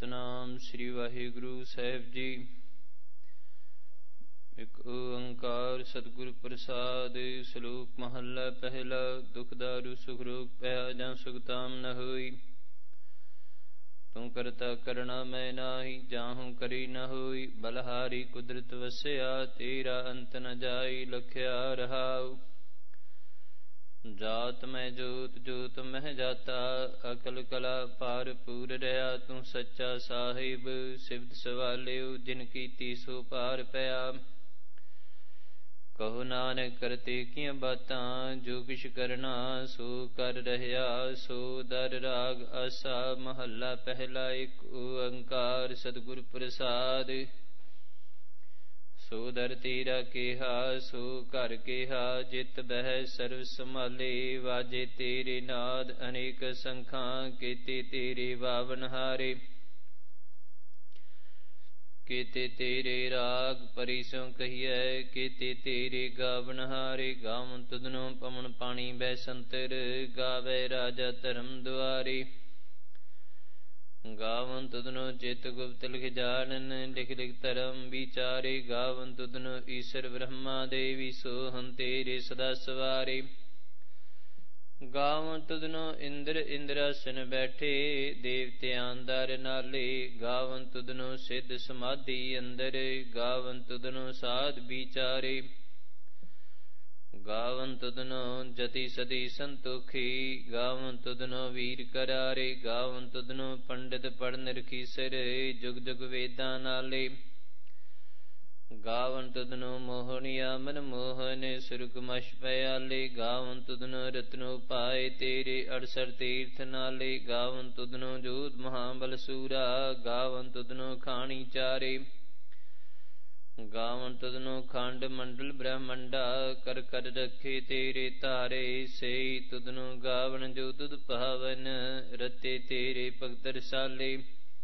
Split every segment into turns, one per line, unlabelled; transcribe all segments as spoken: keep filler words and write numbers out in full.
ਸਤਨਾਮ ਸ੍ਰੀ ਵਾਹਿਗੁਰੂ ਸਾਹਿਬ ਜੀ। ਇੱਕ ਓੰਕਾਰ ਸਤਿਗੁਰ ਪ੍ਰਸਾਦ। ਸਲੋਕ ਮਹੱਲਾ ਪਹਿਲਾ। ਦੁਖ ਦਾਰੂ ਸੁਖ ਰੋਗ ਪਿਆ ਜਾਂ ਸੁਖਤਾਮ ਨ ਹੋਈ। ਤੂੰ ਕਰਤਾ ਕਰਣਾ ਮੈਂ ਨਾਹੀ, ਜਾਹੂੰ ਕਰੀ ਨ ਹੋਈ। ਬਲਹਾਰੀ ਕੁਦਰਤ ਵਸਿਆ, ਤੇਰਾ ਅੰਤ ਨ ਜਾਈ। ਲਖਿਆ ਰਹਾਉ ਜਾਤ ਮੈਂ ਜੋਤ, ਜੋਤ ਮਹਿ ਜਾਤਾ। ਅਕਲ ਕਲਾ ਪਾਰ ਪੂਰ ਰਿਹਾ, ਤੂੰ ਸੱਚਾ ਸਾਹਿਬ। ਸਿਫਤ ਸਵਾਲਿਓ ਜਿਨ ਕੀਤੀ ਸੋ ਪਾਰ ਪਿਆ। ਕਹੋ ਨਾਨਕ ਕਰਤੇ ਕੀਆਂ ਬਾਤਾਂ, ਜੋ ਕਿਛ ਕਰਨਾ ਸੋ ਕਰ ਰਹਿਆ। ਸੋ ਦਰ ਰਾਗ ਆਸਾ। ਮਹੱਲਾ ਪਹਿਲਾ। ਇੱਕ ਓੰਕਾਰ ਸਤਿਗੁਰ ਪ੍ਰਸਾਦ। ਸੋ ਦਰ ਤੇਰਾ ਕੇਹਾ, ਸੋ ਘਰ ਕੇਹਾ। ਜਿਤ ਬਹਿ ਸਰਵ ਸੰਭਾਲੇ, ਵਾਜੇ ਤੇਰੇ ਨਾਦ ਅਨੇਕ ਸੰਖਾਂ। ਕੀਤੇ ਤੇਰੇ ਬਾਵਨ ਹਾਰੇ, ਕੀਤੇ ਤੇਰੇ ਰਾਗ ਪਰੀ ਸੋ ਕਹੀਐ। ਕੀਤੇ ਤੇਰੇ ਗਾਵਨ ਹਾਰੇ, ਗਾਵਨ ਤੁਧਨੋ ਪਵਨ ਪਾਣੀ ਬੈ ਸੰਤਰ। ਗਾਵੇ ਰਾਜਾ ਧਰਮ ਦੁਆਰੇ, ਗਾਵਨ ਤੁਧਨੋ ਚਿਤ ਗੁਪਤ ਲਿਖ ਜਾਣਨ। ਲਿਖ ਲਿਖ ਧਰਮ ਵਿਚਾਰੇ, ਗਾਵਨ ਤੁਧਨੋ ਈਸ਼ਰ ਬ੍ਰਹਮਾ ਦੇਵੀ। ਸੋਹੰ ਤੇਰੇ ਸਦਾ ਸਵਾਰੇ, ਗਾਵਨ ਤੁਧਨੋ ਇੰਦਰ ਇੰਦਰਾਸਨ ਬੈਠੇ। ਦੇਵਤਿਆਂ ਦਰ ਨਾਲੇ, ਗਾਵਨ ਤੁਧਨੋ ਸਿੱਧ ਸਮਾਧੀ ਅੰਦਰ। ਗਾਵਨ ਤੁਧਨੋ ਸਾਧ ਵਿਚਾਰੇ, ਗਾਵਨ ਤੁਧਨੋ ਜਤੀ ਸਦੀ ਸੰਤੋਖੀ। ਗਾਵਨ ਤੁਧਨੋ ਵੀਰ ਕਰਾਰੇ, ਗਾਵਨ ਤੁਧਨੋ ਪੰਡਿਤ ਪੜ੍ਹਨ ਰਖੀਸਰ। ਜੁਗ ਜੁਗ ਵੇਦਾਂ ਨਾਲੇ, ਗਾਵਨ ਤੁਧਨੋ ਮੋਹਣੀਆ ਮਨ ਮੋਹਨ। ਸੁਰਗ ਮਛ ਪਿਆਲੇ, ਗਾਵਨ ਤੁਧਨੋ ਰਤਨੋ ਪਾਏ ਤੇਰੇ। ਅੜਸਰ ਤੀਰਥ ਨਾਲੇ, ਗਾਵਨ ਤੁਧਨੋ ਜੋਧ ਮਹਾਬਲ ਸੂਰਾ। ਗਾਵਨ ਤੁਧਨੋ ਖਾਣੀ ਚਾਰੇ, ਗਾਵਨ ਤੁਧਨੋ ਖੰਡ ਮੰਡਲ ਬ੍ਰਹਮੰਡਾ। ਕਰ ਕਰ ਰੱਖੇ ਤੇਰੇ ਧਾਰੇ, ਸਈ ਤੁਧਨੋ ਗਾਵਨ ਜੋ ਤੁਧ ਭਾਵਨ। ਰਤੇ ਤੇਰੇ ਭਗਤ ਰਸਾਲੇ,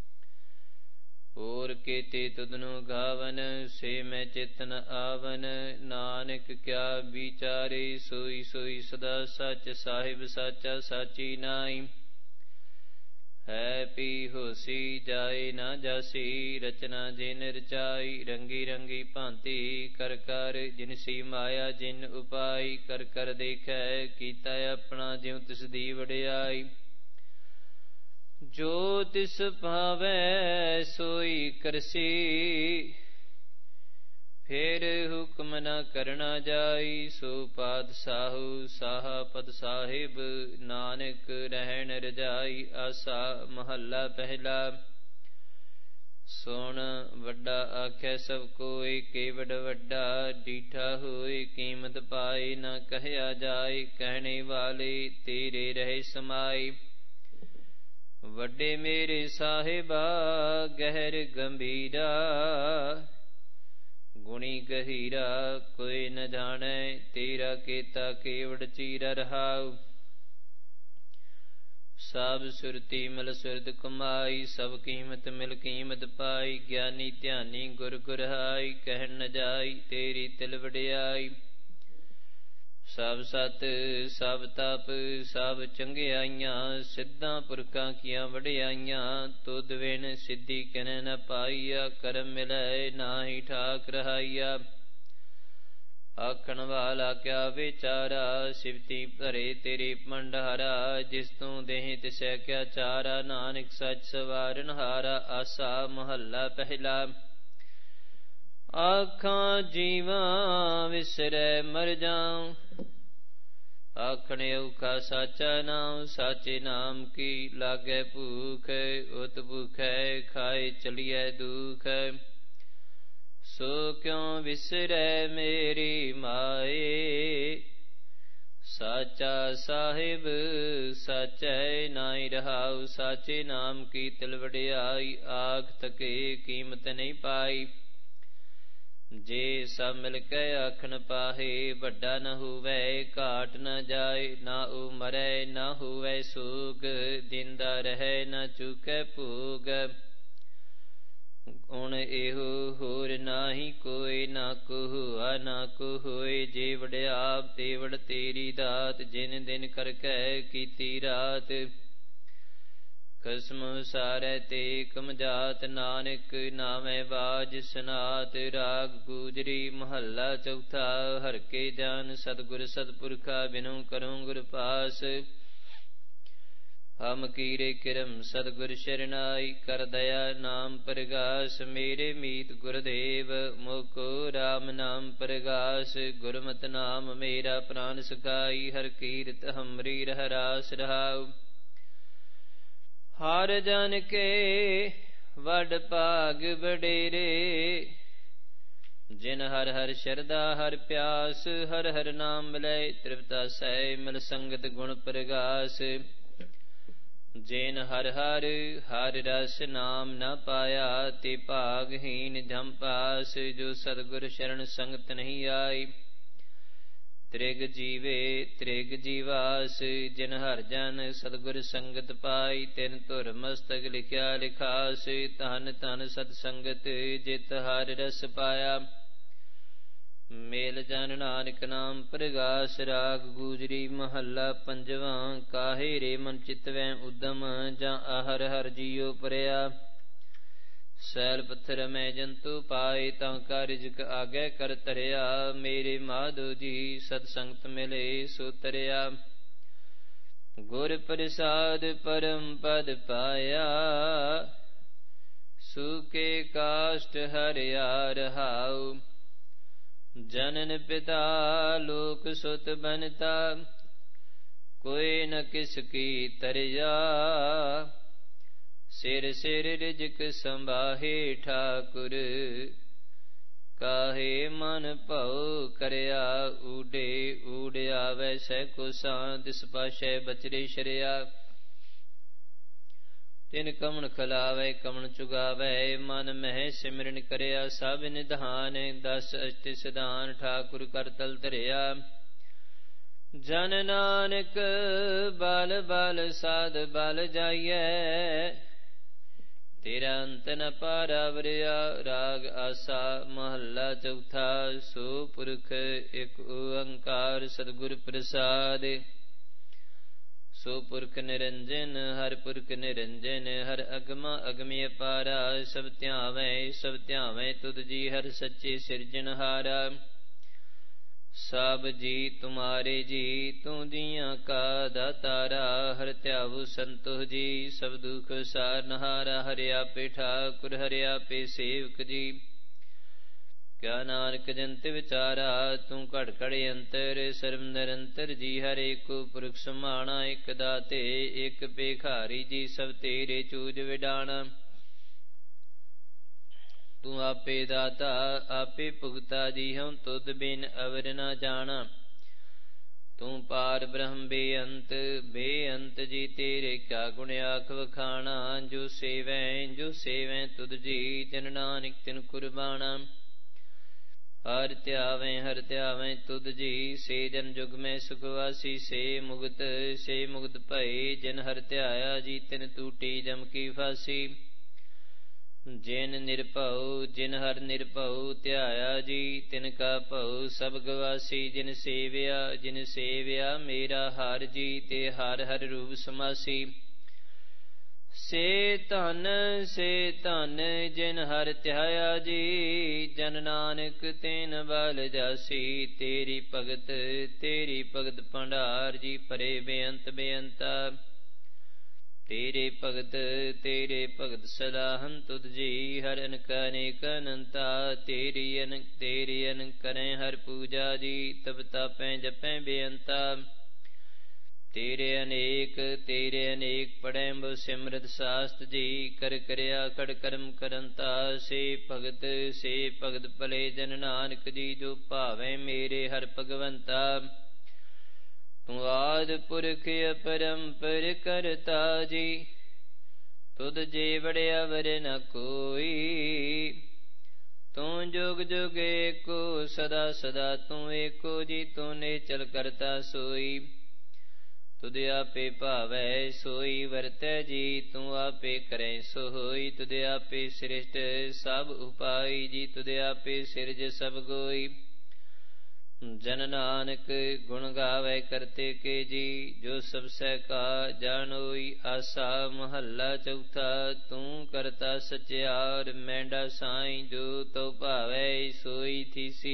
ਹੋਰ ਕੀਤੇ ਤੁਧਨੋ ਗਾਵਨ। ਸੇ ਮੈਂ ਚਿਤ ਨ ਆਵਨ, ਨਾਨਕ ਕਿਆ ਵਿਚਾਰੇ। ਸੋਈ ਸੋਈ ਸਦਾ ਸੱਚ, ਸਾਹਿਬ ਸਾਚਾ ਸਾਚੀ ਨਾਈ। ਹੈ ਪੀ ਹੋਸੀ, ਜਾਏ ਨਾ ਜਾਸੀ। ਰਚਨਾ ਜਿਨ ਰਚਾਈ, ਰੰਗੀ ਰੰਗੀ ਭਾਂਤੀ। ਕਰ ਕਰ ਜਿਨਸੀ ਮਾਇਆ ਜਿਨ ਉਪਾਈ। ਕਰ ਕਰ ਦੇਖੈ ਕੀਤਾ ਆਪਣਾ, ਜਿਉ ਤਿਸ ਦੀ ਵਡਿਆਈ। ਜੋ ਤਿਸ ਭਾਵੈ ਸੋਈ ਕਰਸੀ, ਫੇਰ ਹੁਕਮ ਨ ਕਰਨਾ ਜਾਈ। ਸੋ ਪਾਤਸ਼ਾਹੂ ਸਾਹਾ ਪਦ ਸਾਹਿਬ, ਨਾਨਕ ਰਹਿਣ ਰਜਾਈ। ਆਸਾ। ਮਹੱਲਾ ਪਹਿਲਾ। ਸੁਣ ਵੱਡਾ ਆਖਿਆ ਸਭ ਕੋਈ, ਕੇਵਡ ਵੱਡਾ ਡੀਠਾ ਹੋਏ। ਕੀਮਤ ਪਾਏ ਨਾ ਕਹਿਆ ਜਾਏ, ਕਹਿਣੇ ਵਾਲੇ ਤੇਰੇ ਰਹੇ ਸਮਾਏ। ਵੱਡੇ ਮੇਰੇ ਸਾਹਿਬਾ ਗਹਿਰ ਗੰਭੀਰਾ, ਗੁਣੀ ਗਹੀਰਾ ਕੋਈ ਨ ਜਾਣੈ। ਤੇਰਾ ਕੀਤਾ ਕੇਵਡ ਚੀਰਾ ਰਹਾਉ। ਸਭ ਸੁਰਤੀ ਮਿਲ ਸੁਰਤ ਕਮਾਈ, ਸਭ ਕੀਮਤ ਮਿਲ ਕੀਮਤ ਪਾਈ। ਗਿਆਨੀ ਧਿਆਨੀ ਗੁਰ ਗੁਰਹਾਈ, ਕਹਿਣ ਨ ਜਾਈ ਤੇਰੀ ਤਿਲ ਵਡਿਆਈ। ਸਭ ਸਤ ਸਭ ਤਪ ਸਭ ਚੰਗਿਆਈਆਂ, ਸਿੱਧਾਂ ਪੁਰਖਾਂ ਕੀਆਂ ਵਡਿਆਈਆਂ। ਤੁਧ ਵਿਣ ਸਿੱਧੀ ਕਿਨੈ ਨ ਪਾਈਆ, ਕਰਮ ਮਿਲੈ ਨਾਹੀ ਠਾਕ ਰਹਾਈਆ। ਆਖਣ ਵਾਲਾ ਕਿਆ ਵਿਚਾਰਾ, ਸਿਵਤੀ ਭਰੇ ਤੇਰੇ ਭੰਡਾਰਾ। ਜਿਸ ਤੂੰ ਦੇਹ ਤਿਸੈ ਕਿਆ ਚਾਰਾ, ਨਾਨਕ ਸੱਚ ਸਵਾਰਨ ਹਾਰਾ। ਆਸਾ। ਮਹੱਲਾ ਪਹਿਲਾ। ਆਖਾਂ ਜੀਵਾਂ ਵਿਸਰੈ ਮਰ ਜਾਉ, ਆਖਣ ਔਖਾ ਸਾਚਾ ਨਾਉ। ਸਾਚੇ ਨਾਮ ਕੀ ਲਾਗੈ ਭੂਖ, ਉਤ ਭੂਖੈ ਖਾਏ ਚਲੀਐ ਦੁਖ। ਸੋ ਕਿਉ ਵਿਸਰੈ ਮੇਰੀ ਮਾਏ, ਸਾਚਾ ਸਾਹਿਬ ਸਾਚੈ ਨਾਇ ਰਹਾਉ। ਸਾਚੇ ਨਾਮ ਕੀ ਤਿਲ ਵਡਿਆਈ, ਆਖ ਥਕੇ ਕੀਮਤ ਨਹੀਂ ਪਾਈ। ਜੇ ਸਭ ਮਿਲ ਕੇ ਆਖਣ ਪਾਹੇ, ਵੱਡਾ ਨ ਹੋਵੈ ਘਾਟ ਨ ਜਾਏ। ਨਾ ਉਹ ਮਰੈ ਨਾ ਹੋਵੈ ਸੋਗ, ਦਿੰਦਾ ਰਹਿ ਨਾ ਚੁਕੈ ਭੋਗ। ਗੁਣ ਇਹੋ ਹੋਰ ਨਾਹੀ ਕੋਈ, ਨਾ ਕੋ ਹੋਆ ਨਾ ਕੋ ਹੋਏ। ਜੇ ਵਡਿਆਪ ਤੇ ਵਡ ਤੇਰੀ ਦਾਤ, ਜਿਨ ਦਿਨ ਕਰ ਕੈ ਕੀਤੀ ਰਾਤ। ਖਸਮ ਸਾਰੈ ਤੇ ਕਮਜਾਤ, ਨਾਨਕ ਨਾਮੈ ਬਾਜ ਸਨਾਤ। ਰਾਗ ਗੂਜਰੀ ਮਹੱਲਾ ਚੌਥਾ। ਹਰਿ ਕੇ ਜਾਨ ਸਤਿਗੁਰ ਸਤਿਪੁਰਖਾ, ਬਿਨੁ ਕਰਉ ਗੁਰ ਪਾਸ। ਹਮ ਕੀਰੇ ਕਿਰਮ ਸਤਿਗੁਰ ਸ਼ਰਨਾਈ, ਕਰ ਦਇਆ ਨਾਮ ਪ੍ਰਗਾਸ। ਮੇਰੇ ਮੀਤ ਗੁਰਦੇਵ ਮੋਕੋ ਰਾਮ ਨਾਮ ਪ੍ਰਗਾਸ। ਗੁਰਮਤਿ ਨਾਮ ਮੇਰਾ ਪ੍ਰਾਨ ਸਖਾਈ, ਹਰਿ ਕੀਰਤ ਹਮਰੀ ਰਹਿ ਰਾਸ ਰਹਾਉ। ਹਰਿ ਜਨ ਕੇ ਵਡ ਭਾਗ ਵਡੇਰੇ, ਜਿਨ ਹਰਿ ਹਰਿ ਸ਼ਰਧਾ ਹਰਿ ਪਿਆਸ। ਹਰਿ ਹਰਿ ਨਾਮ ਮਿਲੈ ਤ੍ਰਿਪਤਾ ਸੈ, ਮਿਲ ਸੰਗਤ ਗੁਣ ਪ੍ਰਗਾਸ। ਜਿਨ ਹਰਿ ਹਰਿ ਹਰਿ ਰਸ ਨਾਮ ਨ ਪਾਇਆ, ਤੇ ਭਾਗਹੀਨ ਜਮ ਪਾਸ। ਜੋ ਸਤਿਗੁਰ ਸ਼ਰਨ ਸੰਗਤ ਨਹੀਂ ਆਈ, ਤ੍ਰਿਗ ਜੀਵੇ ਤ੍ਰਿਗ ਜੀਵਾਸ। ਜਿਨ ਹਰਿ ਜਨ ਸਤਿਗੁਰ ਸੰਗਤ ਪਾਈ, ਤਿਨ ਧੁਰ ਮਸਤਕ ਲਿਖਿਆ ਲਿਖਾਸ। ਧਨ ਧਨ ਸਤ ਸੰਗਤ ਜਿਤ ਹਰਿ ਰਸ ਪਾਇਆ, ਮੇਲ ਜਨ ਨਾਨਕ ਨਾਮ ਪ੍ਰਗਾਸ। ਰਾਗ ਗੂਜਰੀ ਮਹੱਲਾ ਪੰਜਵਾਂ। ਕਾਹੇ ਰੇ ਮਨ ਚਿਤਵੈ ਉਦਮ, ਜਾਂ ਆਹਰ ਹਰਿ ਜੀਉ ਪਰਿਆ। ਸੈਲ ਪੱਥਰ ਮੈਂ ਜੰਤੂ ਪਾਏ, ਤਾਂ ਕਾ ਰਿਜਕ ਆਗੇ ਕਰ ਧਰਿਆ। ਮੇਰੇ ਮਾਧੋ ਜੀ ਸਤ ਸੰਗਤ ਮਿਲੇ ਸੋ ਤਰਿਆ, ਗੁਰ ਪ੍ਰਸਾਦ ਪਰਮ ਪਦ ਪਾਇਆ। ਸੂਕੇ ਕਾਸ਼ਟ ਹਰਿਆ ਰਹਾਉ, ਜਨਨ ਪਿਤਾ ਲੋਕ ਸੁਤ ਬਨਤਾ। ਕੋਈ ਨ ਕਿਸ ਕੀ ਤਰਿਆ, ਸਿਰ ਸਿਰ ਰਿਜਕ ਸੰਭਾਹੇ ਠਾਕੁਰ। ਕਾਹੇ ਮਨ ਭਉ ਕਰਿਆ, ਊਡੇ ਊਡ ਆਵੈ ਸਹਿ ਕੋ ਸਾਂ। ਤਿਸ ਪਾਸ਼ੈ ਬਚਰੇ ਸ਼ਰਿਆ, ਤਿਨ ਕਮਣ ਖਲਾਵੈ ਕਮਣ ਚੁਗਾਵੈ। ਮਨ ਮਹਿ ਸਿਮਰਨ ਕਰਿਆ ਸਭ ਨਿਧਾਨ, ਦਸ ਅਸ਼ਟ ਸਿਧਾਨ ਠਾਕੁਰ ਕਰ ਤਲ ਧਰਿਆ। ਜਨ ਨਾਨਕ ਬਲ ਬਲ ਸਾਧ ਬਲ ਜਾਈਐ, ਤੇਰਾ ਅੰਤ ਨ ਪਾਰਾਵਰਿਆ। ਰਾਗ ਆਸਾ ਮਹੱਲਾ ਚੌਥਾ। ਸੋ ਪੁਰਖ ਇਕ ਓੰਕਾਰ ਸਤਿਗੁਰ ਪ੍ਰਸਾਦਿ, ਸੋ ਪੁਰਖ ਨਿਰੰਜਨ ਹਰਿ ਪੁਰਖ ਨਿਰੰਜਨ। ਹਰਿ ਅਗਮਾ ਅਗਮੀ ਅਪਾਰਾ, ਸਭ ਧਿਆਵੈ ਸਭ ਧਿਆਵੈ ਤੁਧ ਜੀ। ਹਰਿ ਸੱਚੇ ਸਿਰਜਣਹਾਰਾ, ਸਭ ਜੀ ਤੁਮਾਰੇ ਜੀ। ਤੂੰ ਜੀਆਂ ਕਾ ਦਾਤਾਰਾ, ਹਰਿ ਧਿਆਵੋ ਸੰਤੋਖ ਜੀ। ਸਭ ਦੁਖ ਸਾਰਨਹਾਰਾ, ਹਰਿ ਆਪੇ ਠਾਕੁਰ ਹਰਿ ਆਪੇ ਸੇਵਕ ਜੀ। ਕਿਆ ਨਾਨਕ ਜੰਤ ਵਿਚਾਰਾ, ਤੂੰ ਘੜ ਘੜ ਅੰਤਰ ਸਰਬ ਨਿਰੰਤਰ ਜੀ। ਹਰਿ ਏਕੋ ਪੁਰਖ ਸਮਾਣਾ, ਇਕ ਦਾਤੇ ਇਕ ਭੇਖਾਰੀ ਜੀ। ਸਭ ਤੇਰੇ ਚੂਜ ਵਿਡਾਣਾ, ਤੂੰ ਆਪੇ ਦਾਤਾ ਆਪੇ ਭੁਗਤਾ ਜੀ। ਹਉ ਤੁਧ ਬਿਨ ਅਵਰ ਨ ਜਾਣਾ, ਤੂੰ ਪਾਰ ਬ੍ਰਹਮ ਬੇਅੰਤ ਬੇਅੰਤ ਜੀ। ਤੇਰੇ ਕਿਆ ਗੁਣ ਆਖ ਵਖਾਣਾ, ਜੋ ਸੇਵੈ ਜੋ ਸੇਵੈ ਤੁਧ ਜੀ। ਜਨ ਨਾਨਕ ਤਿਨ ਕੁਰਬਾਣਾ, ਹਰਿ ਧਿਆਵੈ ਹਰਿ ਧਿਆਵੈ ਤੁਧ ਜੀ। ਸੇ ਜਨ ਜੁਗ ਮੈਂ ਸੁਖ ਵਾਸੀ, ਸੇ ਮੁਕਤ ਸੇ ਮੁਕਤ ਭਏ। ਜਿਨ ਹਰਿ ਧਿਆਇਆ ਜੀ, ਤਿਨ ਟੂਟੀ ਜਮ ਕੀ ਫਾਸੀ। ਜਿਨ ਨਿਰਭਉ ਜਿਨ ਹਰਿ ਨਿਰਭਉ ਧਿਆਇਆ ਜੀ, ਤਿਨ ਕਾ ਭਉ ਸਭ ਗਵਾਸੀ। ਜਿਨ ਸੇਵਿਆ ਜਿਨ ਸੇਵਿਆ ਮੇਰਾ ਹਰਿ ਜੀ, ਤੇ ਹਰਿ ਹਰਿ ਰੂਪ ਸਮਾਸੀ। ਸੇ ਧਨ ਸੇ ਧਨ ਜਿਨ ਹਰਿ ਧਿਆਇਆ ਜੀ, ਜਨ ਨਾਨਕ ਤਿਨ ਬਲ ਜਾਸੀ। ਤੇਰੀ ਭਗਤ ਤੇਰੀ ਭਗਤ ਭੰਡਾਰ ਜੀ, ਭਰੇ ਬੇਅੰਤ ਬੇਅੰਤਾ। ਤੇਰੇ ਭਗਤ ਤੇਰੇ ਭਗਤ ਸਲਾਹਨ ਤੁਧ ਜੀ। ਹਰਿ ਅਨਕ ਅਨੇਕ ਅਨੰਤਾ, ਤੇਰੀ ਅਨਕ ਤੇਰੀ ਅਨਕ ਕਰੈ ਹਰਿ ਪੂਜਾ ਜੀ। ਤਬ ਤਾਪੈ ਜਪੈ ਬੇਅੰਤਾ, ਤੇਰੇ ਅਨੇਕ ਤੇਰੇ ਅਨੇਕ ਪੜੈ ਬੋ ਸਿਮਰਤ ਸਾਸਤ ਜੀ। ਕਰ ਕਰਿਆ ਖੜ ਕਰਮ ਕਰੰਤਾ, ਸੇ ਭਗਤ ਸੇ ਭਗਤ ਭਲੇ। ਜਨ ਨਾਨਕ ਜੀ ਜੋ ਭਾਵੈ ਮੇਰੇ ਹਰਿ ਭਗਵੰਤਾ। ਤੂੰ ਆਦਿ ਪੁਰਖ ਅਪਰੰਪਰ ਕਰਤਾ ਜੀ, ਤੁਧ ਜੇ ਵੜਿਆ ਵਰ ਨ ਕੋਈ। ਤੂੰ ਜੁਗ ਜੁਗ ਏਕੋ ਸਦਾ ਸਦਾ ਤੂੰ ਏਕੋ ਜੀ। ਤੂੰ ਨੇਚਲ ਕਰਤਾ ਸੋਈ, ਤੁਧ ਆਪੇ ਭਾਵੈ ਸੋਈ ਵਰਤੈ ਜੀ। ਤੂੰ ਆਪੇ ਕਰੈ ਸੋ ਹੋਈ, ਤੁਧ ਆਪੇ ਸ੍ਰਿਸ਼ਟ ਸਭ ਉਪਾਈ ਜੀ। ਤੁਧ ਆਪੇ ਸਿਰਜ ਸਭ ਗੋਈ, जन नानक गुण गावे करते के जी, जो सब सह का जानोई। आसा महला चौथा। तू करता सचियार मैंडा साई, जो तो भावे सोई थीसी।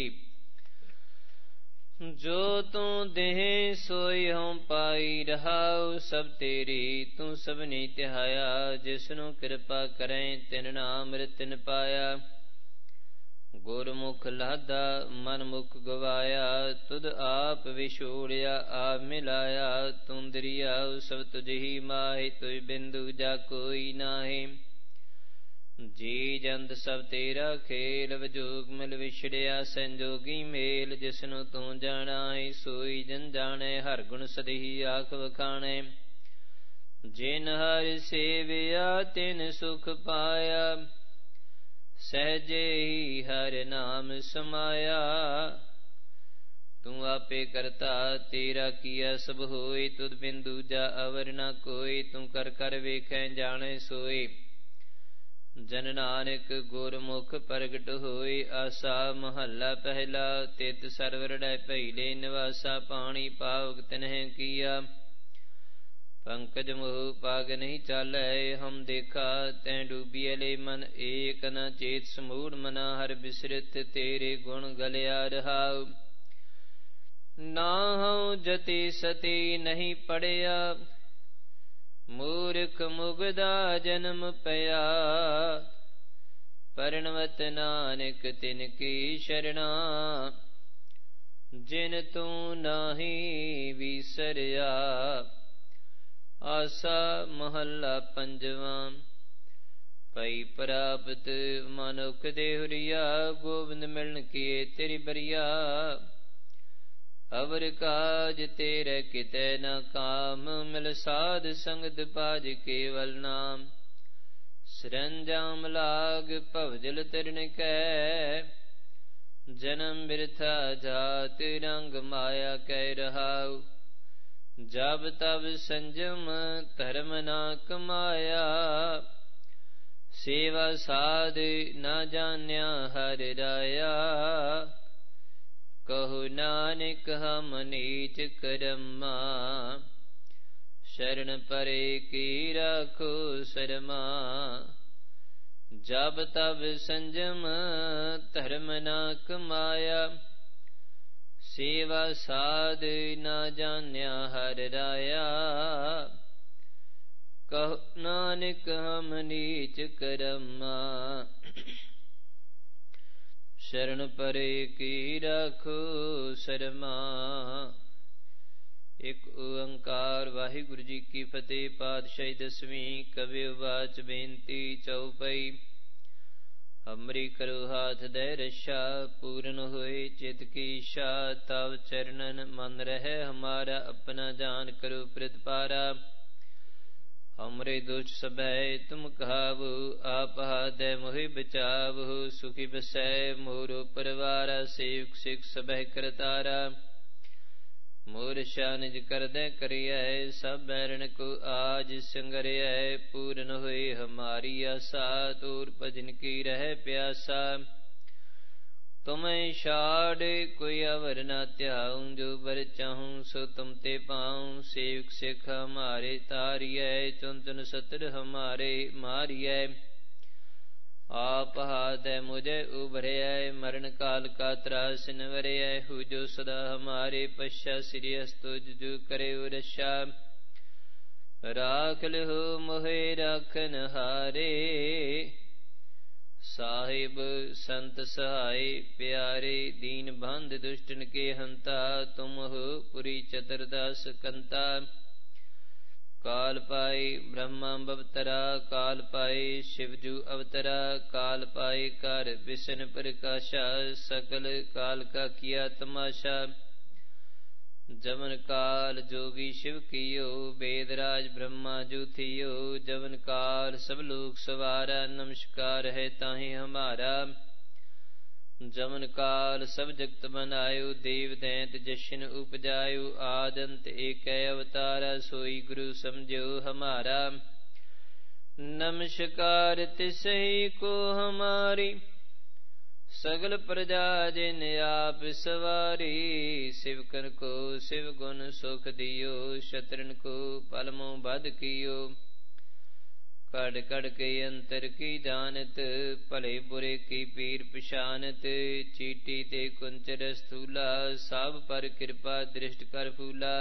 जो तू देह सोई हों पाई रहाउ, सब तेरी तू सबनी तिहाया। जिसनु कृपा करें तिन नाम रतिन पाया। गुरमुख लादा मन मुख गवाया, तुद आप विछोड़िया आप मिलाया। तू दरिया सब तुझ ही माहे, तुझ बिंदु जा कोई नाहे। जी जंत सब तेरा खेल, विजोग मिल विछड़िया संजोगी मेल। जिसनु तू जानाए सोई जन जाने, हर गुण सदही आख वखाणे। जिन हर सेविया तिन सुख पाया, सहजे ही हर नाम समाया। तू आपे करता तेरा किया सब होए, तुद बिन दूजा अवर न कोई। तू कर कर वेखें जाने सोए, जन नानक गुरमुख प्रगट होए। आसा महला पहला। तित सरवर डै पहिले निवासा, पानी पावक तिन्ह किया। पंकज मोह पाग नहीं चालै, हम देखा तैं डूबिए ले मन। एक न चेत समूढ़ मना, हर बिसरत तेरे गुण गलिया रहाउ। नाहु जति सती नहीं पड़िया, मूर्ख मुगदा जन्म पया। परिणवत नानक तिनकी शरणा, जिन तू नाही विसरिया। आसा महला पंजवा। पई प्राप्त मनुख देहुरिया, गोविंद मिलन किए तेरी बरिया। अवर काज तेरे कितै न काम, मिल साध संगत पाज केवल नाम। सरंजाम लाग भवजल तरन कै, जन्म बिरथा जात रंग माया कै रहाउ। जब तब संजम धर्म ना कमाया, सेवा साध न जान्या हर राया। कहु नानक हम नीच करमा, शरण परे की राखो शर्मा। जब तब संजम धर्म ना कमाया, सेवा साध न जान्या हर राया। कहो नानक हम नीच करमा, शरण परे की राखो शर्मा। एक ओंकार। वाहिगुरु जी की फतेह। पातशाही दसवीं। कवि वाच बेनती चौपई। हमरी करो हाथ दे रक्षा, पूर्ण होए चित की इच्छा। तव चरणन मन रहे हमारा, अपना जान करो प्रतिपारा। हमरे दुष्ट सबै तुम कहावो, आप हाथ मोहि बचावो। सुखी बसै मोरो परिवारा, सेवक सिख सबह करतारा। मोर शानिज कर दे करिय, सब बैरण को आज संगरिय। पूर्ण हुए हमारी आशा, तोर भजन की रह प्यासा। तुम्हें छाड़ कोई अवर न त्याऊं, जो बर चाहूं सो तुम ते पाऊं। सेवक सिख हमारे तारिय, चुन चुन सतर हमारे मारिय। आप हाथ मुझे उभरय, मरण काल का त्रास निवरय। हु जो सदा हमारे पश्चा, श्री हस्तुज जो करे रक्षा। राख लिहो मोहे राखन हारे, साहिब संत सहाय प्यारे। दीन बंध दुष्टन के हंता, तुम हो पुरी चतुरदास कंता। काल पाए ब्रह्मा बवतरा, काल पाए शिवजू अवतरा। काल पाए कर विष्णु प्रकाशा, सकल काल का किया तमाशा। जवन काल जोगी शिव कियो, वेदराज ब्रह्मा जू थियो। जवन काल सब लोग सवारा, नमस्कार है ताहि हमारा। जवन काल सब जगत बनायो, देव दैंत जशन उपजायो। आदंत एक अवतारा, सोई गुरु समझो हमारा। नमस्कार तिसही को हमारी, सगल प्रजा जिन आप सवारी, सिवकन को शिव गुण सुख दियो, शत्रन को पलमों बध कियो। कड़ कड़ के अंतर की जानत, भले बुरे की पीर पछानत। चीटी ते कुंचर स्थूला, सब पर कृपा दृष्ट कर फूला।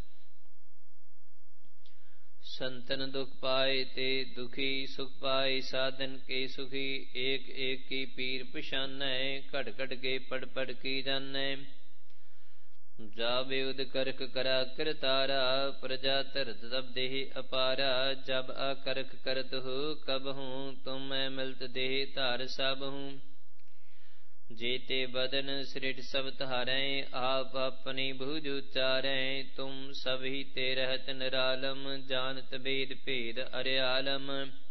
संतन दुख पाए ते दुखी, सुख पाए साधन के सुखी। एक एक की पीर पछानै, घट घट के पड़ पड़ की जानै। जाबे उद करख करा करतारा, प्रजा धरत तब देह अपारा। जब अकरख करत हो कब हूँ, तुम मैं मिलत देह धार सब हूँ। जेते बदन सृठ सब तहारै, आप अपनी भुज उच्चारै। तुम सभी ते रहत निरालम, जानत भेद भेद अर्यालम।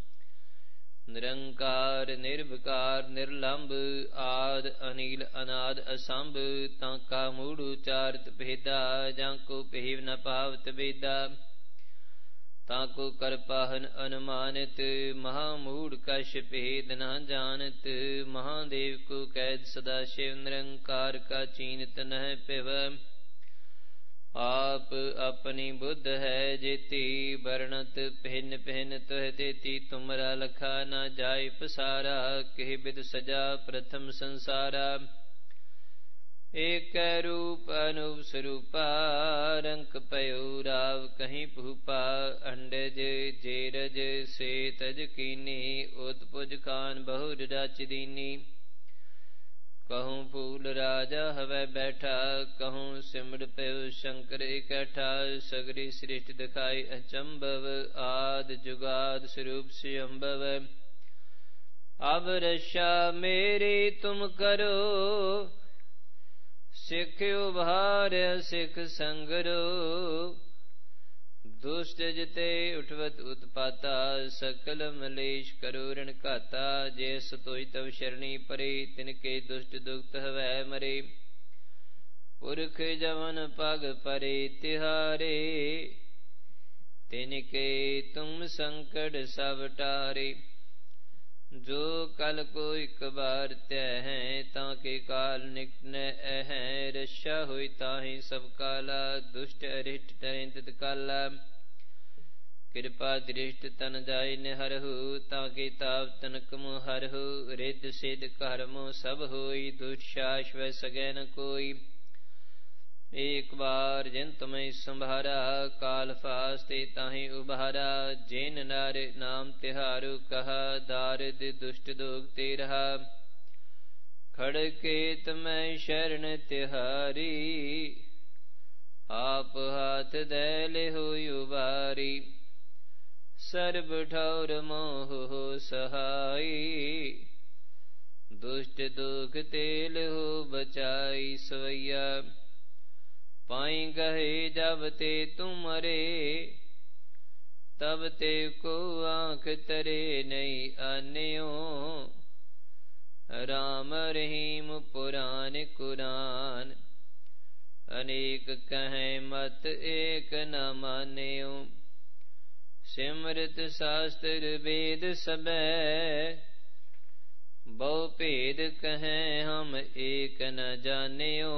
निरंकार निर्विकार निर्लंब, आद अनिल अनाद असंभ। ताका मूढ़ उचारत भेदा, जाको भेव न पावत वेदा। ताको कर पाहन अनुमानित, महामूढ़ कश भेद न जानत। महादेव को कैद सदा शिव, निरंकार का चीनत न पिव। आप अपनी बुद्ध है जेती, वर्णत भिन्न भिन्न तुह देती। तुमरा लखा न जाय पसारा, किह बिद सजा प्रथम संसारा। एक रूप अनूप स्वरूपा, रंक पयो राव कहीं भूपा। अंडज जेरज से तज कीनी, उत्पुज खान बहुर रच दीनी। कहूँ फूल राजा हवै बैठा, कहूँ सिमर पयो शंकर इकट्ठा। सगरी सृष्टि दिखाई अचंभव, आद जुगाद स्वरूप स्वयंभव। अब रक्षा मेरी तुम करो, सिख उभार सिख संगरो। दुष्ट जिते उठवत उत्पाता, सकल मलेश करो ऋण घाता। जैस तोय तव शरणी परे, तिनके दुष्ट दुखत हवै मरे। पुरख जवन पग परे तिहारे, तिनके तुम संकट सब टारे। जो कल को एक बार तय है, ताके काल निकट है। रक्षा हुई ताहि सब काला, दुष्ट अरिष्ट तरें तित काला। कृपा दृष्ट तन जाय निहरहु, ताके ताप तनक मुँह हरहु। रिद्ध सिद्ध कर्मो सब होई, दुष्ट शास वै सगै न कोई। एक बार जिन तुम्हें संभारा, काल फास्ते ताहि उबारा। जिन नर नाम तिहारु कहा, दारिद दुष्ट दोग ते रहा। खड़केत मैं शरण तिहारी, आप हाथ दे ले हो उबारी। सर्ब ठौर मोह हो सहाई, दुष्ट दुख तेल हो बचाई। सवैया पाई गहे जब ते तुमरे, तब ते को आँख तरे नहीं आन्यो। राम रहीम पुराण कुरान, अनेक कहें मत एक न मान्यो। सिमरत शास्त्र वेद सबे, बहु भेद कहें हम एक न जान्यो।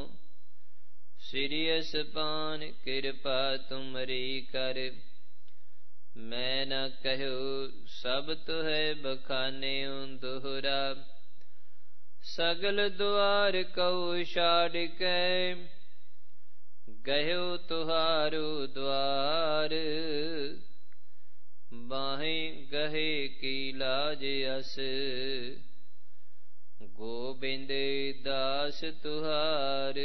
सिरियस पान कृपा तुमरी कर, मैं न कहो सब तो है बखाने दोहरा। सगल द्वार कऊ छाड़ के, गयो तुहारो द्वार। बाहें गहे की लाज अस, गोबिंद दास तुहार।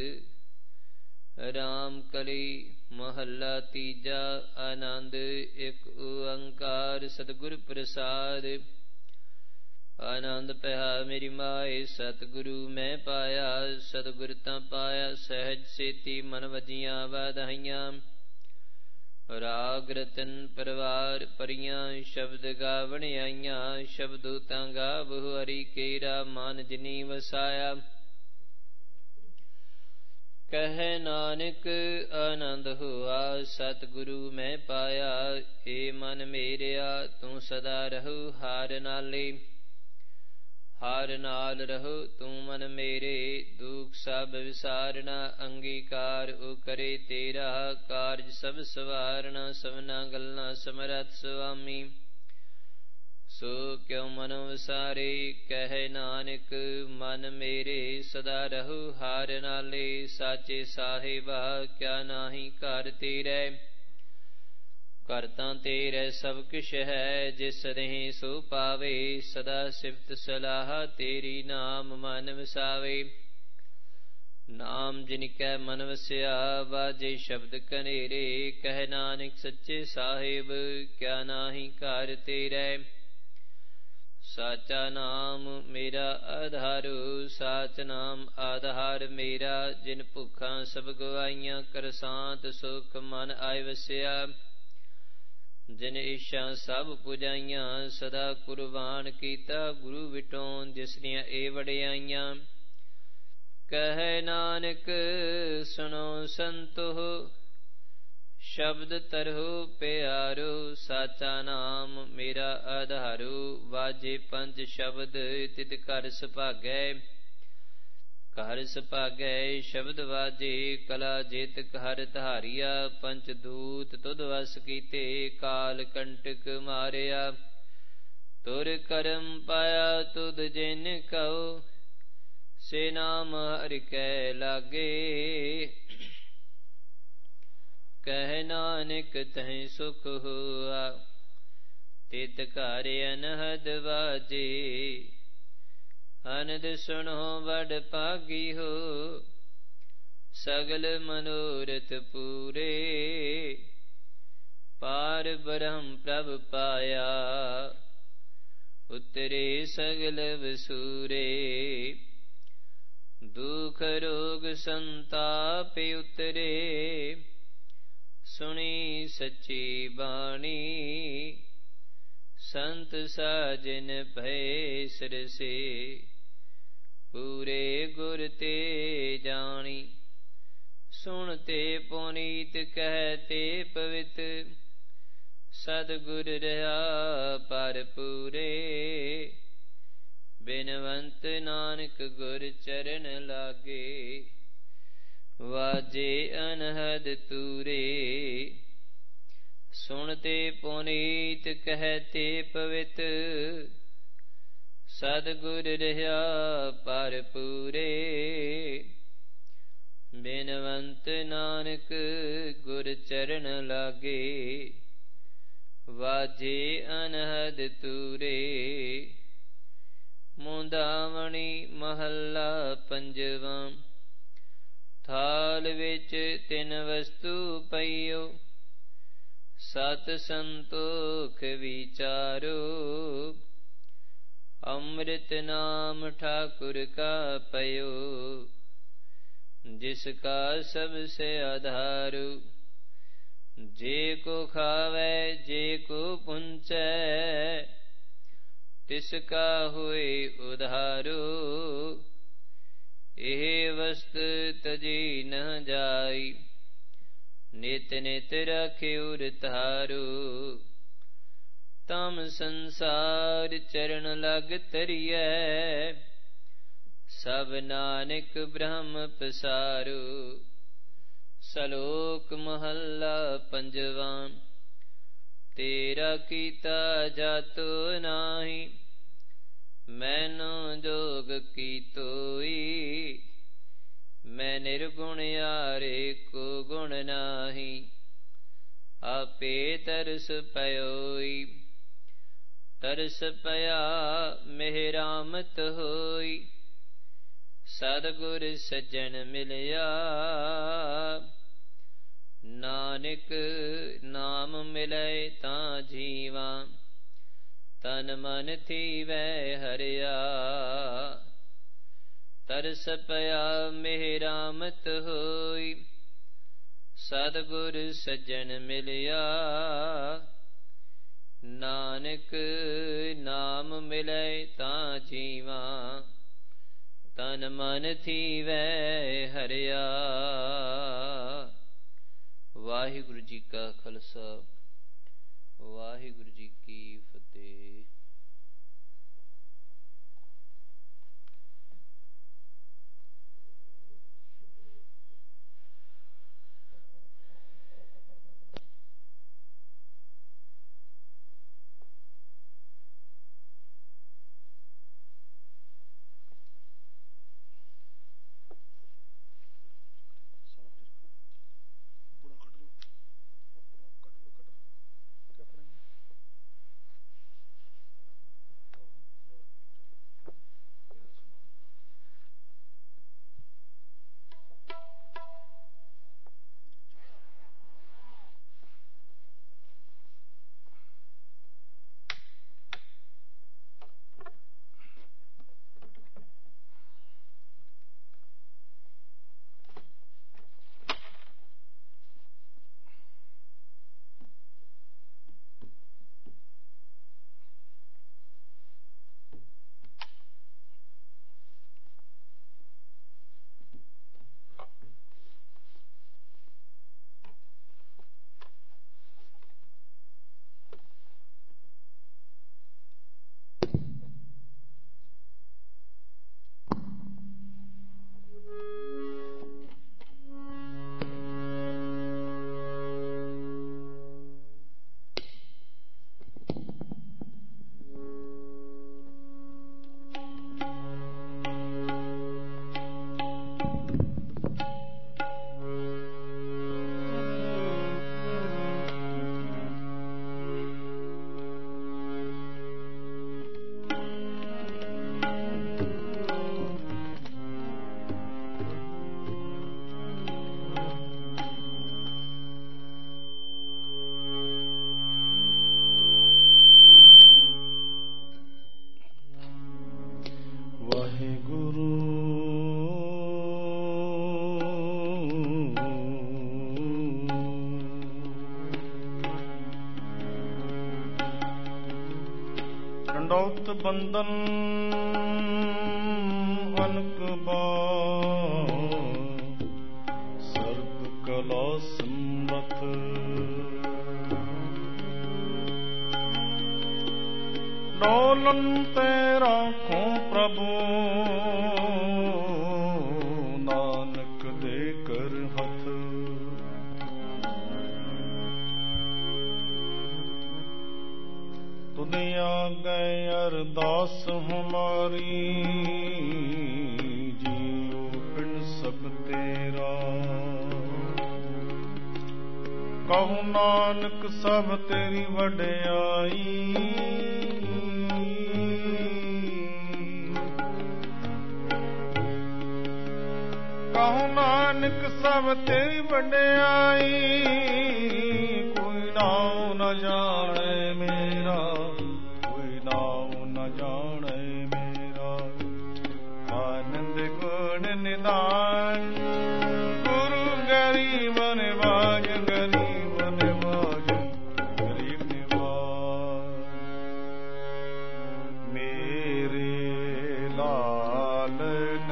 राम कली महला तीजा, आनंद एक ओंकार सतगुर प्रसाद। आनंद पहा मेरी माए, सतगुरु मैं पाया। सतगुर ता पाया सहज सेती, मन वजियां वाधाइयां। राग रतन परवार परियां, शब्द गावण आइयां। शब्दो ता गावहु हरि केरा, मान जिनी वसाया। कह नानक आनंद हुआ, सतगुरु मैं पाया। ए मन मेरिया तू सदा रहु हार नाले। ਹਰ ਨਾਲ ਰਹੋ ਤੂੰ ਮਨ ਮੇਰੇ, ਦੁਖ ਸਭ ਵਿਸਾਰਨਾ ਅੰਗੀਕਾਰ ਓ ਕਰੇ ਤੇਰਾ, ਕਾਰਜ ਸਭ ਸਵਾਰਨਾ ਸਭਨਾ ਗੱਲਾਂ ਸਮਰੱਥ ਸੁਆਮੀ। ਸੋ ਕਿਉ ਮਨੋ ਵਿਸਾਰੇ ਕਹਿ ਨਾਨਕ, ਮਨ ਮੇਰੇ ਸਦਾ ਰਹੋ ਹਾਰ ਨਾਲੇ, ਸਾਚੇ ਸਾਹਿਬਾ ਕਿਆ ਨਾਹੀ ਘਰ ਤੇਰੇ। ਘਰ ਤਾਂ ਤੇਰੇ ਸਭ ਕਿਛ ਹੈ, ਜਿਸ ਰਹੇ ਸੋ ਪਾਵੇ, ਸਦਾ ਸਿਫਤ ਸਲਾਹ ਤੇਰੀ ਨਾਮ ਮਨ ਵਸਾਵੇ। ਨਾਮ ਜਿਨ ਕੈ ਮਨ ਵਸਿਆ, ਬਾਜੇ ਸ਼ਬਦ ਕਨੇਰੇ, ਕਹਿ ਨਾਨਕ ਸੱਚੇ ਸਾਹਿਬ ਕਿਆ ਨਾਹੀ ਘਰ ਤੇਰੇ। ਸਾਚਾ ਨਾਮ ਮੇਰਾ ਆਧਾਰੁ, ਸਾਚ ਨਾਮ ਆਧਾਰ ਮੇਰਾ, ਜਿਨ ਭੁੱਖਾਂ ਸਭ ਗਵਾਈਆਂ, ਕਰ ਸਾਂਤ ਸੁਖ ਮਨ ਆਇ ਵਸਿਆ। ਜਿਨ ਇੱਛਾ ਸਭ ਪੁਜਾਈਆਂ, ਸਦਾ ਕੁਰਬਾਨ ਕੀਤਾ ਗੁਰੂ ਵਿਟੋਂ, ਜਿਸ ਦੀਆਂ ਇਹ ਵਡਿਆਈਆਂ। ਕਹਿ ਨਾਨਕ ਸੁਣੋ ਸੰਤੋ, ਸ਼ਬਦ ਤਰਹੁ ਪਿਆਰੋ, ਸਾਚਾ ਨਾਮ ਮੇਰਾ ਆਧਾਰੁ। ਵਾਜੇ ਪੰਜ ਸ਼ਬਦ ਤਿਤ ਘਰ ਸੁਭਾਗੈ, ਘਰ ਸੁਭਾਗੈ ਸ਼ਬਦ ਵਾਜੇ, ਕਲਾ ਜੇਤਕ ਹਰ ਧਾਰਿਆ। ਪੰਚ ਦੂਤ ਤੁਧ ਵਸ ਕੀਤੇ, ਕਾਲ ਕੰਟਕ ਮਾਰਿਆ। ਤੁਰ ਕਰਮ ਪਾਇਆ ਤੁਧ ਜਿਨ ਕਉ, ਸੇ ਨਾਮ ਹਰਿ ਕੈ ਲਾਗੇ। ਕਹਿ ਨਾਨਕ ਤਹਿ ਸੁਖ ਹੋਆ, ਤਿਤ ਘਰ ਅਨਹਦ ਵਾਜੇ। ਅਨੰਦ ਸੁਣੋ ਵਡ ਭਾਗੀ ਹੋ, ਸਗਲ ਮਨੋਰਥ ਪੂਰੇ। ਪਾਰ ਬ੍ਰਹਮ ਪ੍ਰਭ ਪਾਇਆ, ਉਤਰੇ ਸਗਲ ਵਸੂਰੇ। ਦੁਖ ਰੋਗ ਸੰਤਾਪ ਉਤਰੇ, ਸੁਣੀ ਸੱਚੀ ਬਾਣੀ। ਸੰਤ ਸਾਜਨ ਭੈ ਸਰਸੇ, ਪੂਰੇ ਗੁਰ ਤੇ ਜਾਣੀ। ਸੁਣ ਤੇ ਪੁਨੀਤ ਕਹਿ ਤੇ ਪਵਿੱਤ, ਸਤਿਗੁਰ ਰਹਾ ਪਰ ਪੂਰੇ। ਬਿਨਵੰਤ ਨਾਨਕ ਗੁਰ ਚਰਨ ਲਾਗੇ, ਵਾਜੇ ਅਨਹਦ ਤੂਰੇ। ਸੁਣ ਤੇ ਪੁਨੀਤ ਕਹਿ ਤੇ ਪਵਿੱਤ, ਸਤਿਗੁਰ ਰਹਾ ਪਰ ਪੂਰੇ। ਬਿਨਵੰਤ ਨਾਨਕ ਗੁਰ ਚਰਨ ਲਾਗੇ, ਵਾਜੇ ਅਨਹਦ ਤੂਰੇ। ਮੁੰਦਾਵਣੀ ਮਹੱਲਾ ਪੰਜਵਾਂ। ਥਾਲ ਵਿੱਚ ਤਿੰਨ ਵਸਤੂ ਪਈਓ, ਸਤ ਸੰਤੋਖ ਵਿਚਾਰੋ। ਅੰਮ੍ਰਿਤ ਨਾਮ ਠਾਕੁਰ ਕਾ ਪਇਓ, ਜਿਸ ਕਾ ਸਭ ਸੇ ਆਧਾਰੂ। ਜੇ ਕੋ ਖਾਵੈ ਜੇ ਕੋ ਪੁੰਚੈ, ਤਿਸ ਕਾ ਹੋਏ ਉਧਾਰੂ। ਇਹ ਵਸਤ ਤਜੀ ਨ ਜਾਈ, ਨਿਤ ਨਿਤ ਰਖਿਉ ਧਾਰੂ। ਤਮ ਸੰਸਾਰ ਚਰਨ ਲਗ ਤਰੀਐ, ਸਭ ਨਾਨਕ ਬ੍ਰਹਮ ਪਸਾਰੂ। ਸਲੋਕ ਮਹੱਲਾ ਪੰਜਵਾਂ। ਤੇਰਾ ਕੀਤਾ ਜਾਤੋ ਨਾਹੀ, ਮੈਨੋ ਜੋਗ ਕੀਤੋਈ। ਮੈਂ ਨਿਰਗੁਣ ਯਾਰੇ ਕੋ ਗੁਣ ਨਾਹੀ, ਆਪੇ ਤਰਸ ਪਇਓਈ। ਤਰਸ ਪਇਆ ਮਿਹਰਾਮਤ ਹੋਈ, ਸਤਿਗੁਰ ਸੱਜਣ ਮਿਲਿਆ। ਨਾਨਕ ਨਾਮ ਮਿਲੈ ਤਾਂ ਜੀਵਾਂ, ਤਨ ਮਨ ਥੀਵੈ ਹਰਿਆ। ਤਰਸ ਪਿਆ ਮਿਹਰਾਮਤ ਹੋਈ, ਸਤਿਗੁਰ ਸੱਜਣ ਮਿਲਿਆ। ਨਾਨਕ ਨਾਮ ਮਿਲੈ ਤਾਂ ਜੀਵਾਂ, ਤਨ ਮਨ ਥੀਵੈ ਹਰਿਆ। ਵਾਹਿਗੁਰੂ ਜੀ ਕਾ ਖਾਲਸਾ, ਵਾਹਿਗੁਰੂ ਜੀ ਕੀ ਫਤਿਹ।
दंडौत बंदन अनक बार सर्प कला सम्मत डोलन ते राखो प्रभु नानक दे कर हथ तुदिया गए अरदास हमारी जियो पिंड सब तेरा कहूँ नानक सब तेरी वड्याई कहूँ नानक सब तेरी वड्याई कोई नाम न जाने मेरा कोई नाम न जाने मेरा आनंद गुण निदान गुरु गरीब निवाज गरीब निवाज गरीब निवाज मेरे लालन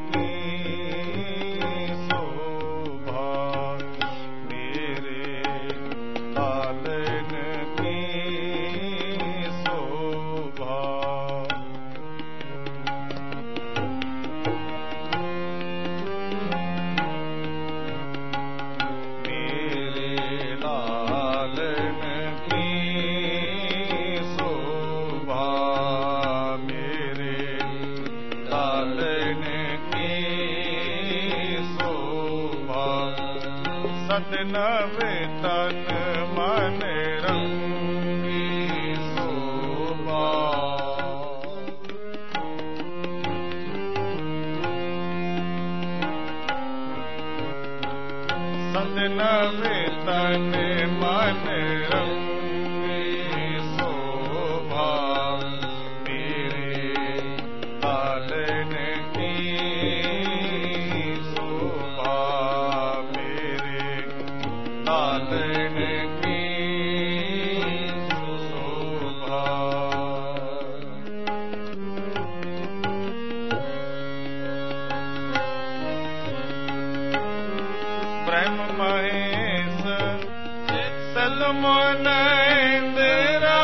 सदन वेतन मन रंगी शोभा सदन वेतन मन रंगी शोभा मेरे लालन की शोभा लालन की शोभा ब्रह्म महेश सलमन तेरा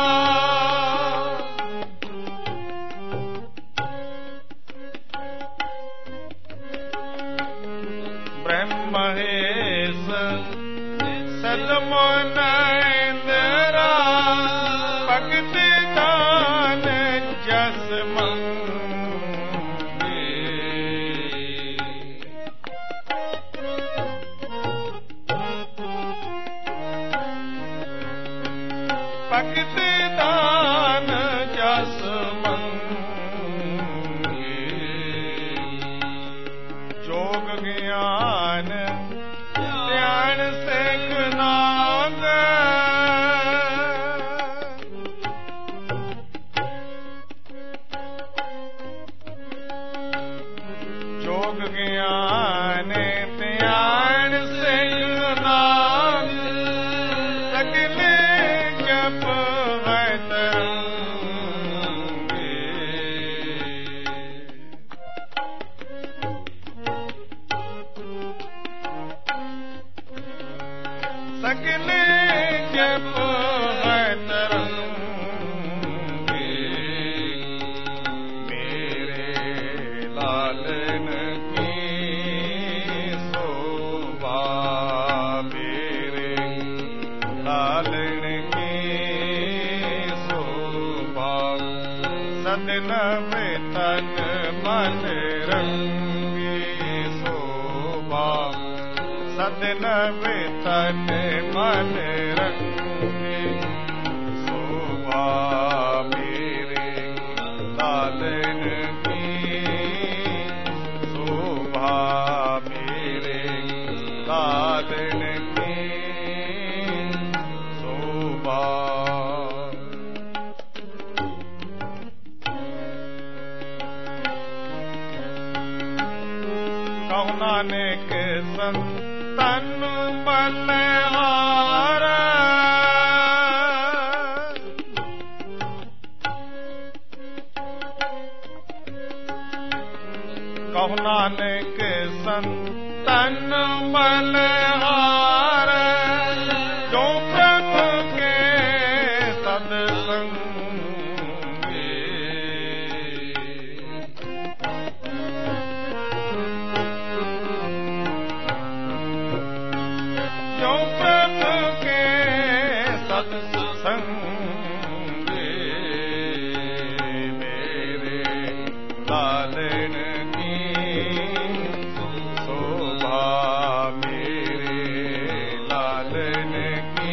ब्रह्म महेश सलमन तेरा भगत दान जस मंगे भगत दान जस मंगे जोग ज्ञान ध्यान सिख नाग जोग ज्ञान ध्यान सिख नाग सगले जप है तरंगे सगले जप है तरंगे मेरे लालन की शोभा मेरे लालन की शोभा सदन वेतन मन रंगी शोभा सदन वेतन मन रंगी शोभा मेरे लालन की शोभा मेरे लालन की शोभा कहु नानक संतन बलहार कहु नानक संतन बलहार जो प्रभु के सत्संग जो प्रभु के सत्संग लालन की शोभा मेरे लालन की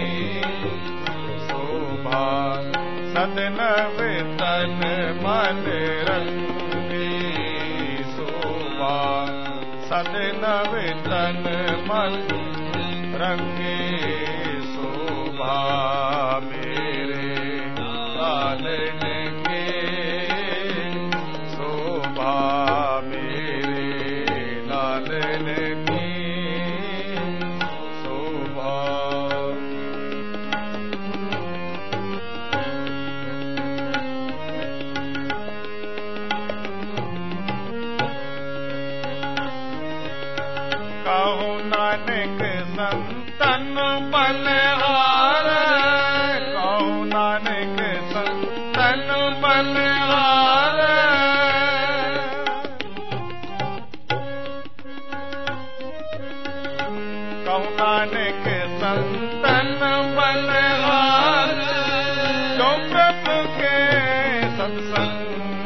शोभा सदनव तन मन रंगी शोभा सदनव तन मन रंगी शोभा मेरे लालन मेरे लालन की शोभा कहु नानक संतन बलहार कहु नानक संतन बलहार कहु नानक संतन बलहार जो प्रभु के सत्संग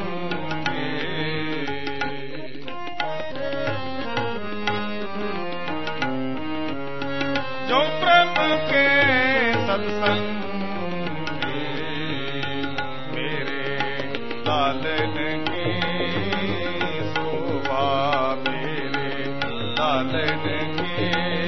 जो प्रभु के सत्संग मेरे लालन की शोभा मेरे लालन की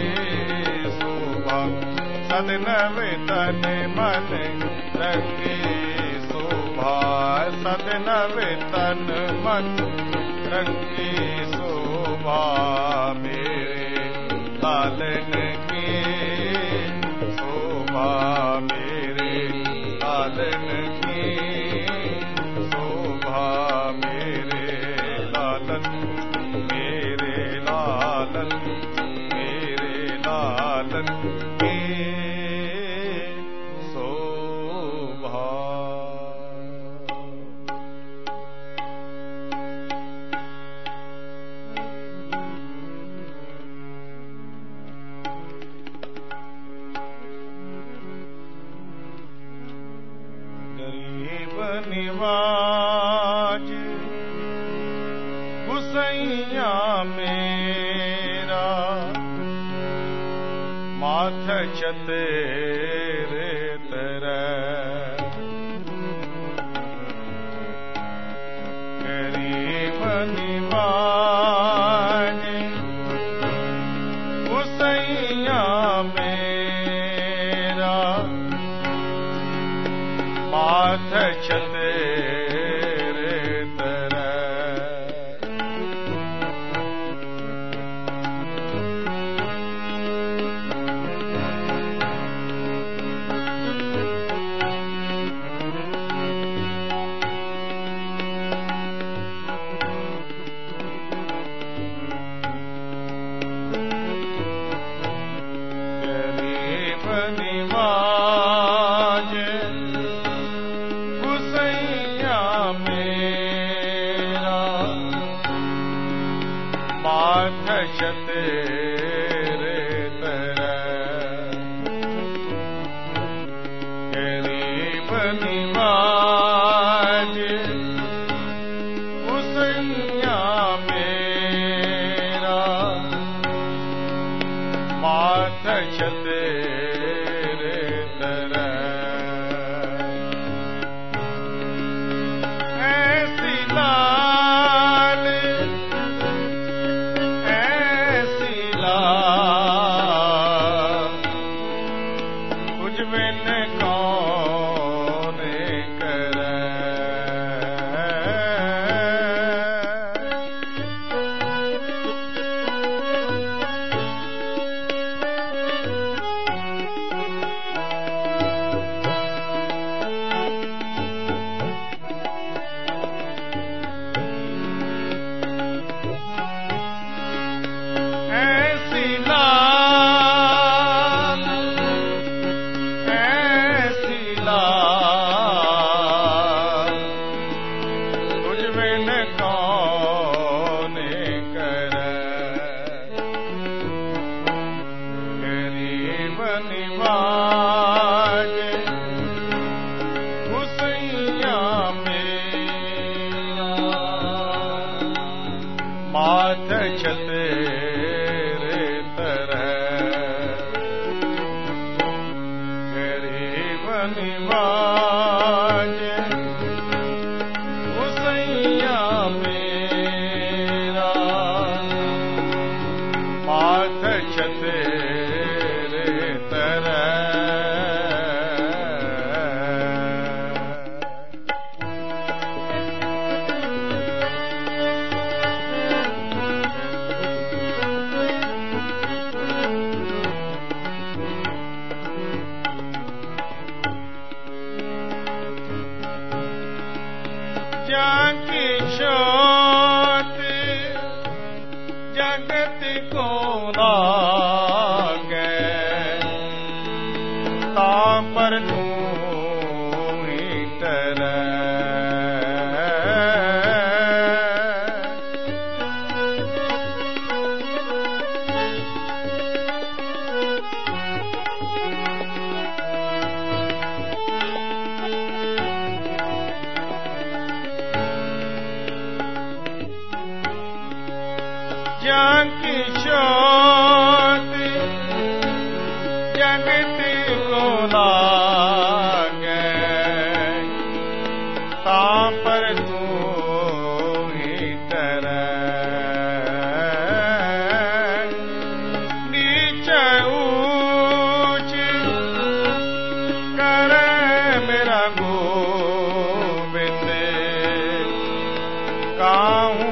सदनव तन मन रंगी शोभा सदनव तन मन रंगी शोभा मेरे लालन की शोभा मेरे लालन की शोभा मेरे लालन मेरे लालन मेरे लालन निवाज गुसैया मेरा माथ चतेरे तरह गरीब निवाज गुसैया मेरा माथ चतेरे तरह गरीब निवाज गुसैया मेरा माथ चतेरे तरह गरीब निवाज गुसैया मेरा माथ चतेरे तरह ऐसी लाल ऐसी लाल कुछ बिन कौन माथ छतेरे तरह गरीब निवाज उसैया मेरा माथ छतेरे तरह जाकी शोत जगत को लागे तां पर तू ही तरह जाकी शोत जगत को लागे तां पर तू ही तरह नीच ऊंच कर मेरा गोविंद काहूं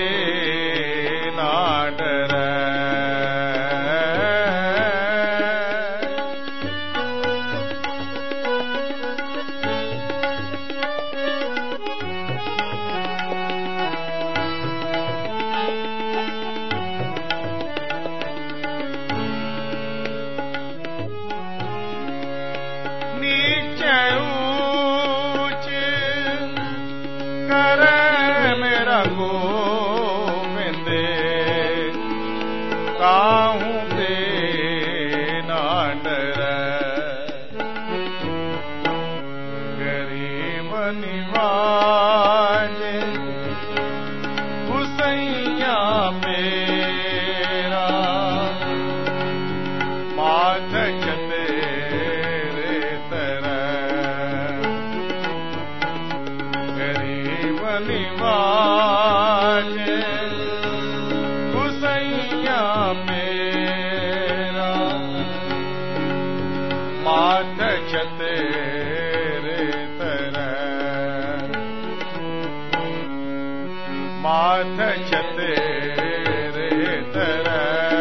नीच ऊंच कर मेरा गोविंद काहूं पे ना डर गरीब निवाज उसैया मेरा माथ छतेरे तरह गरीब निवाज उसैया मेरा माथ छतेरे तरह माथ छतेरे तरह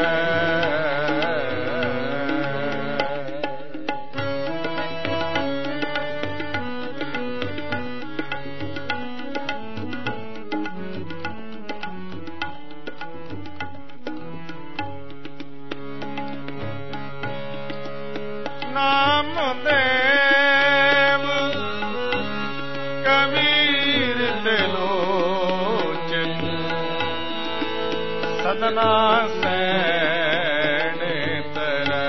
नामदेव कबीर त्रिलोचन सदना सैन तरह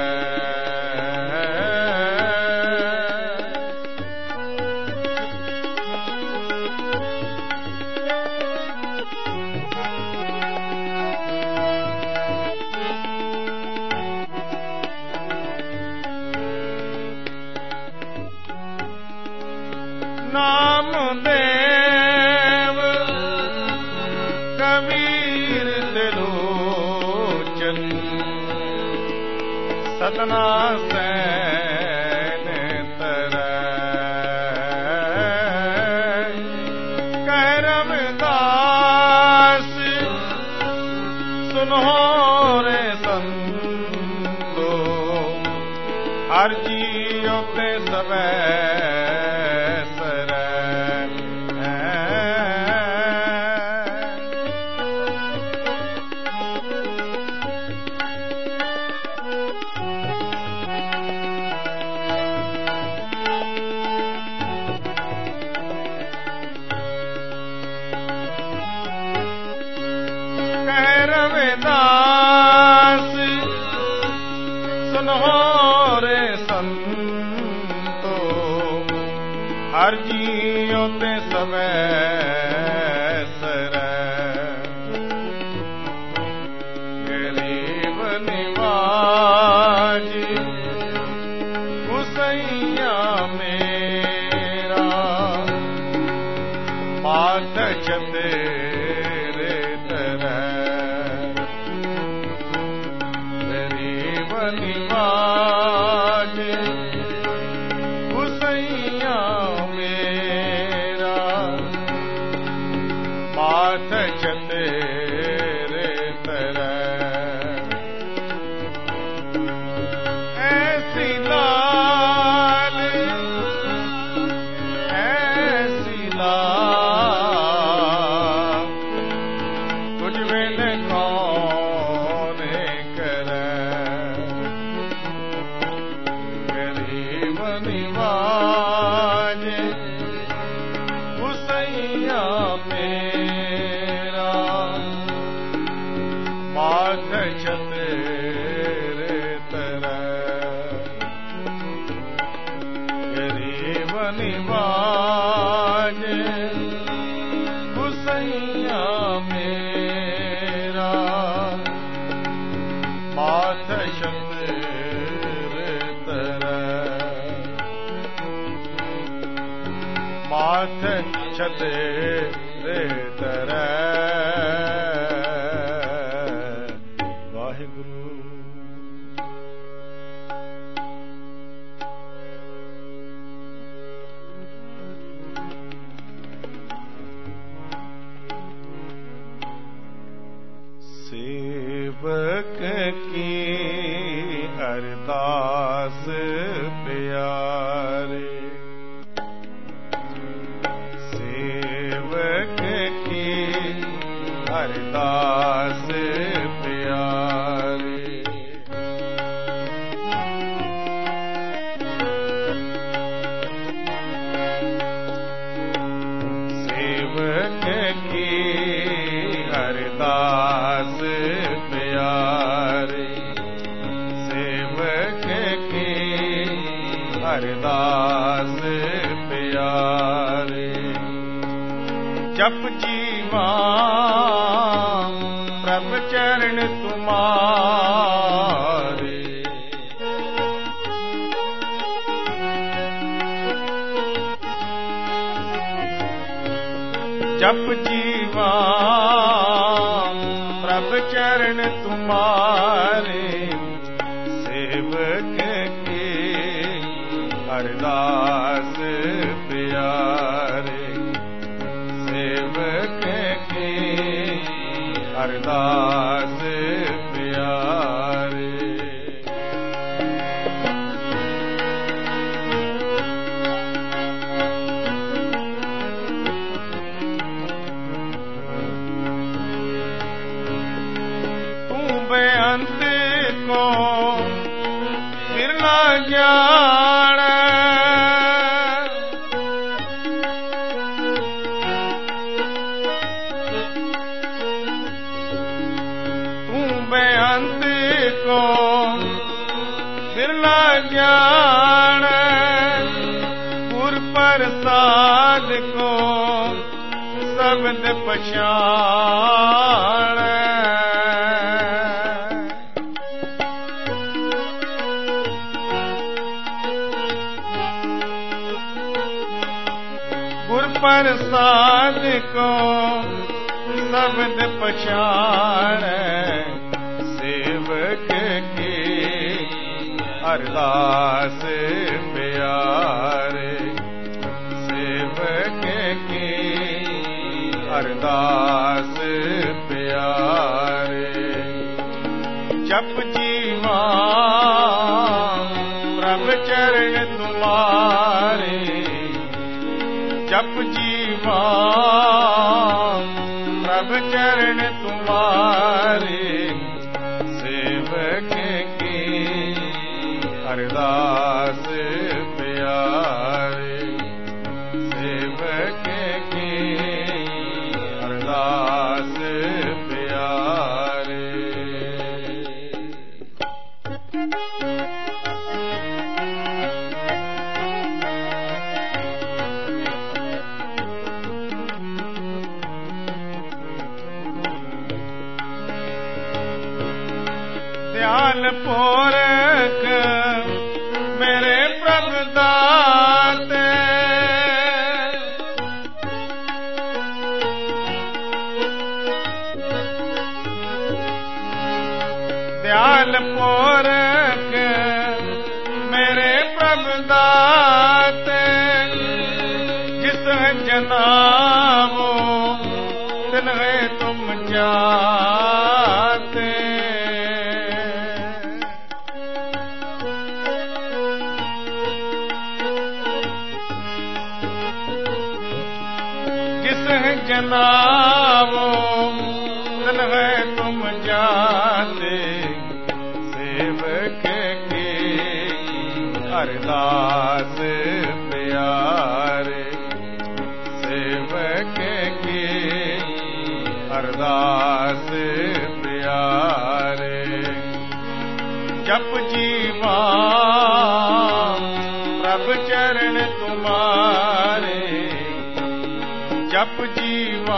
नामदेव कबीर त्रिलोचन सदना सैन तरह कह रविदास सुनो रे संतो हर जियो ते सबे रविदास सुनो रे संतो हर जियो ते सवैसर माथ छतेरे तरह गरीब निवाज गुसैया मेरा माथ छतेरे तरह ऐसी लाल ऐसी लाल कुछ बिन कौन करे गरीब निवाज गुसैया मेरा माथ छतेरे तरह गरीब निवाज गुसैया मेरा माथ छतेरे तरह माथ छतेरे तरह वाहिगुरु। सेवक की अरदास प्यारे सेवक की अरदास प्यारे सेवक की अरदास प्यारे सेवक की अरदास प्यारे जप जीवा प्रभ चरण तुम्हारे जप जीवा प्रभ चरण तुम्हारे सेवक के अरदास प्यारे सेवक के अरदास प्यारे तू बेअंत को फिर ना जान बेअंत को फिर ना जान पुर प्रसाद को शब्द पछाण पुर प्रसाद को शब्द पछाण सेवक की अरदास प्यारे सेवक की अरदास प्यारे जप जीवा प्रभ चरण तुम्हारे जप जीवा प्रभ चरण तुम्हारे सेवक की अरदास प्यारे सेवक की अरदास प्यारे दयाल पोरख मेरे प्रभु दाते दयाल पोरख मेरे प्रभु दाते, जिस जनावो तिन है तुम जाते। जिस जनावो तिन है तुम जाते, सेवक के अरदास प्यारे, सेवक के अरदास प्यारे। जप जीवा प्रभु चरण तुम्हारे, जप जीवा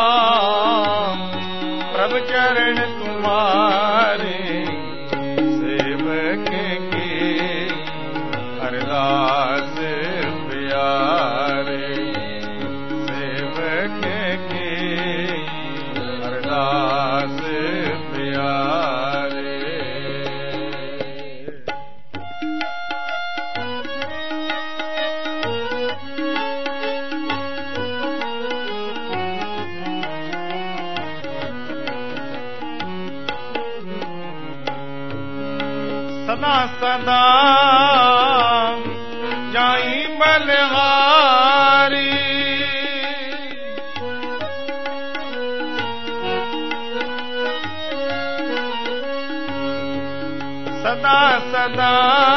प्रभु चरण तुम्हारे, सेवक के अरदास प्यारे, सेवक के अरदास प्यारे। सदा सदा जाई बलहारी, सदा सदा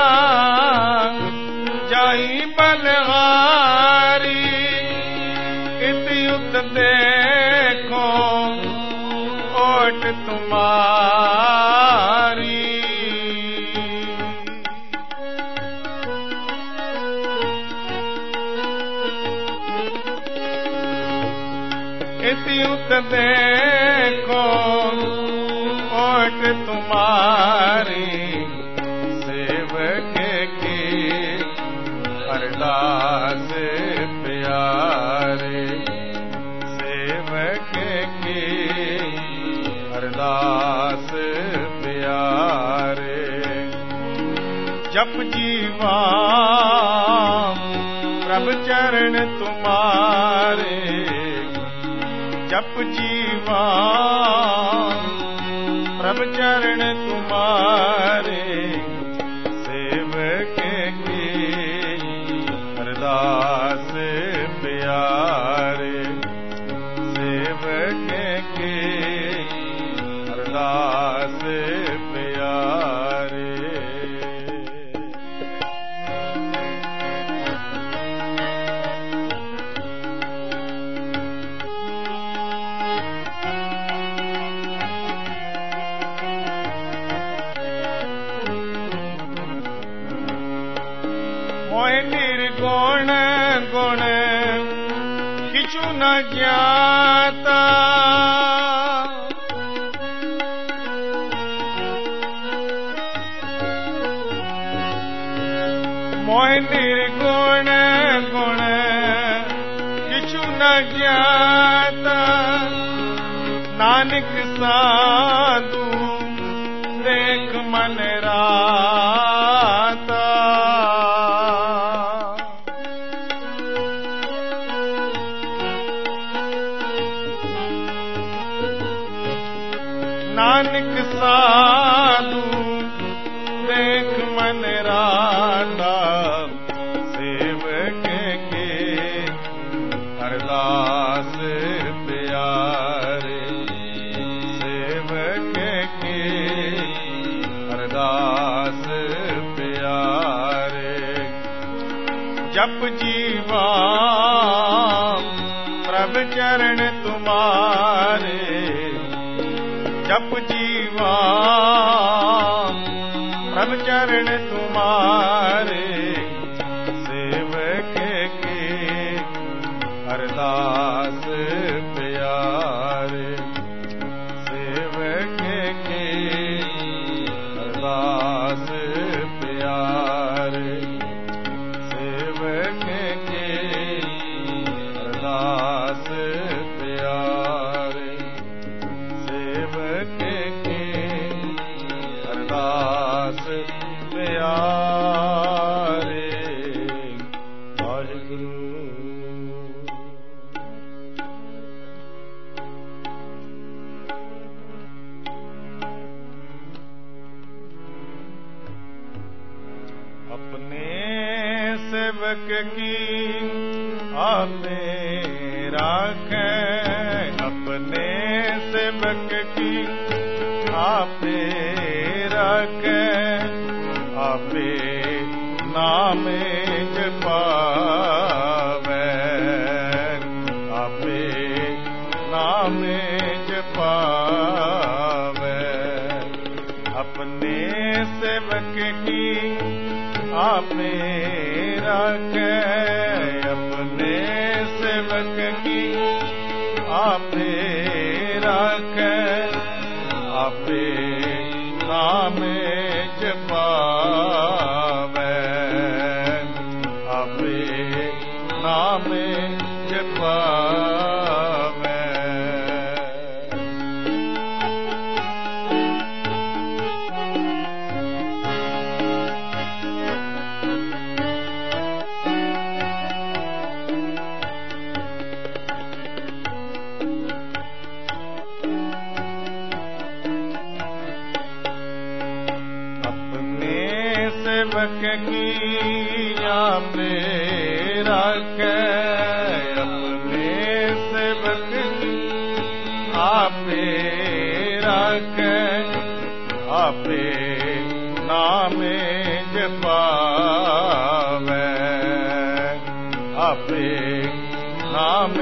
जाई बलहारी। इत युद्ध देखो ओट तुम्हारी, युद्ध देखो ओट तुम्हारी, सेवक की अरदास प्यारे, सेवक की अरदास प्यारे। जप जीवा प्रभु चरण तुम्हारे, जप जीवा प्रभु चरण तुम्हारे, सेवक की अरदास प्यारे, सेवक की अरदास प्यारे। मोह निर्गुण गुण किछु न ज्ञाता, मोह निर्गुण गुण किछु न ज्ञाता। नानक साधु देख मन राता, नानक साधु देख मन राता। सेवक के अरदास प्यारे, सेवक के अरदास प्यारे। जप जीवा प्रभु चरण तुम्हारे, जप जीवा प्रभु चरण तुम्हारे, सेवक के अरदास प्यारे, सेवक के अरदास प्यारे, सेवक के अरदास प्यारे, सेवक के अरदास सेवक की आपे राखे, अपने सेवक की आपे राखे, आपे नाम जपावे, आपे नाम जपावे। अपने सेवक की आपे राखे, अपने सेवक की आपे राखे, आपे नाम जपावे, आपे नाम जपावे। सेवक की आपे राखे, अपने सेवक की आपे राखे, आपे नाम जपावे, आपे नाम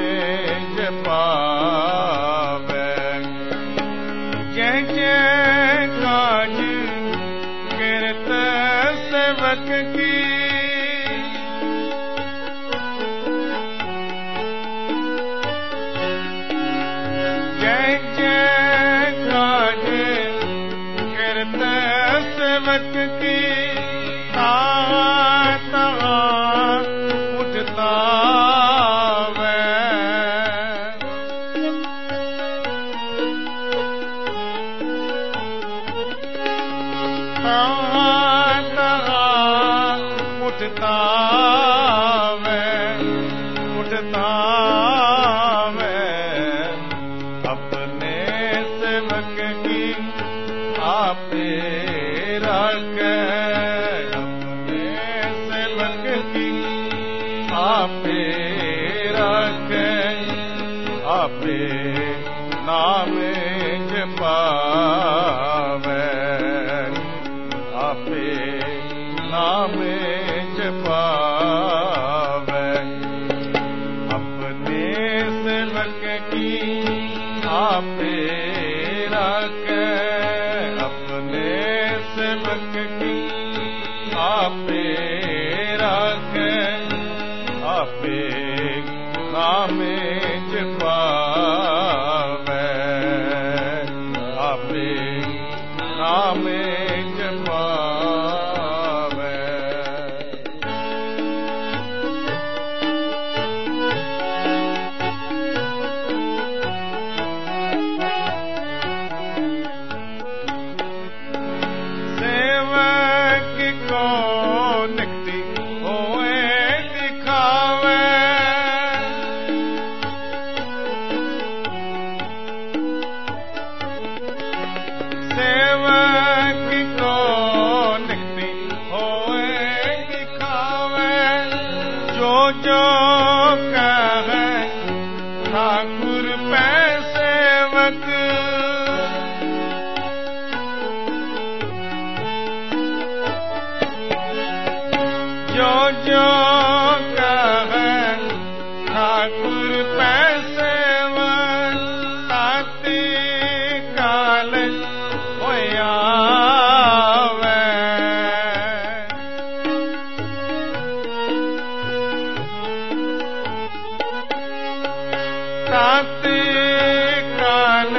जपावे। जय जय काज किरत सेवक की, जय जय काज किरत सेवक की, तहाँ तहाँ उठता वे, तहाँ तहाँ उठता वे, उठता वे। अपने सेवक की आपे राखे, अपने सेवक की आपे राखे, आपे नाम जपावे, आपे नाम जपावे। अपने सेवक की आपे राखे, अपने सेवक की आपे राखे, आपे नाम जपावे, आपे नाम जपावे। सेवक को निकटी होए दिखावे, सेवक को निकटी होए दिखावे। जो जो कहे ठाकुर पै सेवक, जो जो कहे ठाकुर पै सेवक, ताती काल होयावे, ताती काल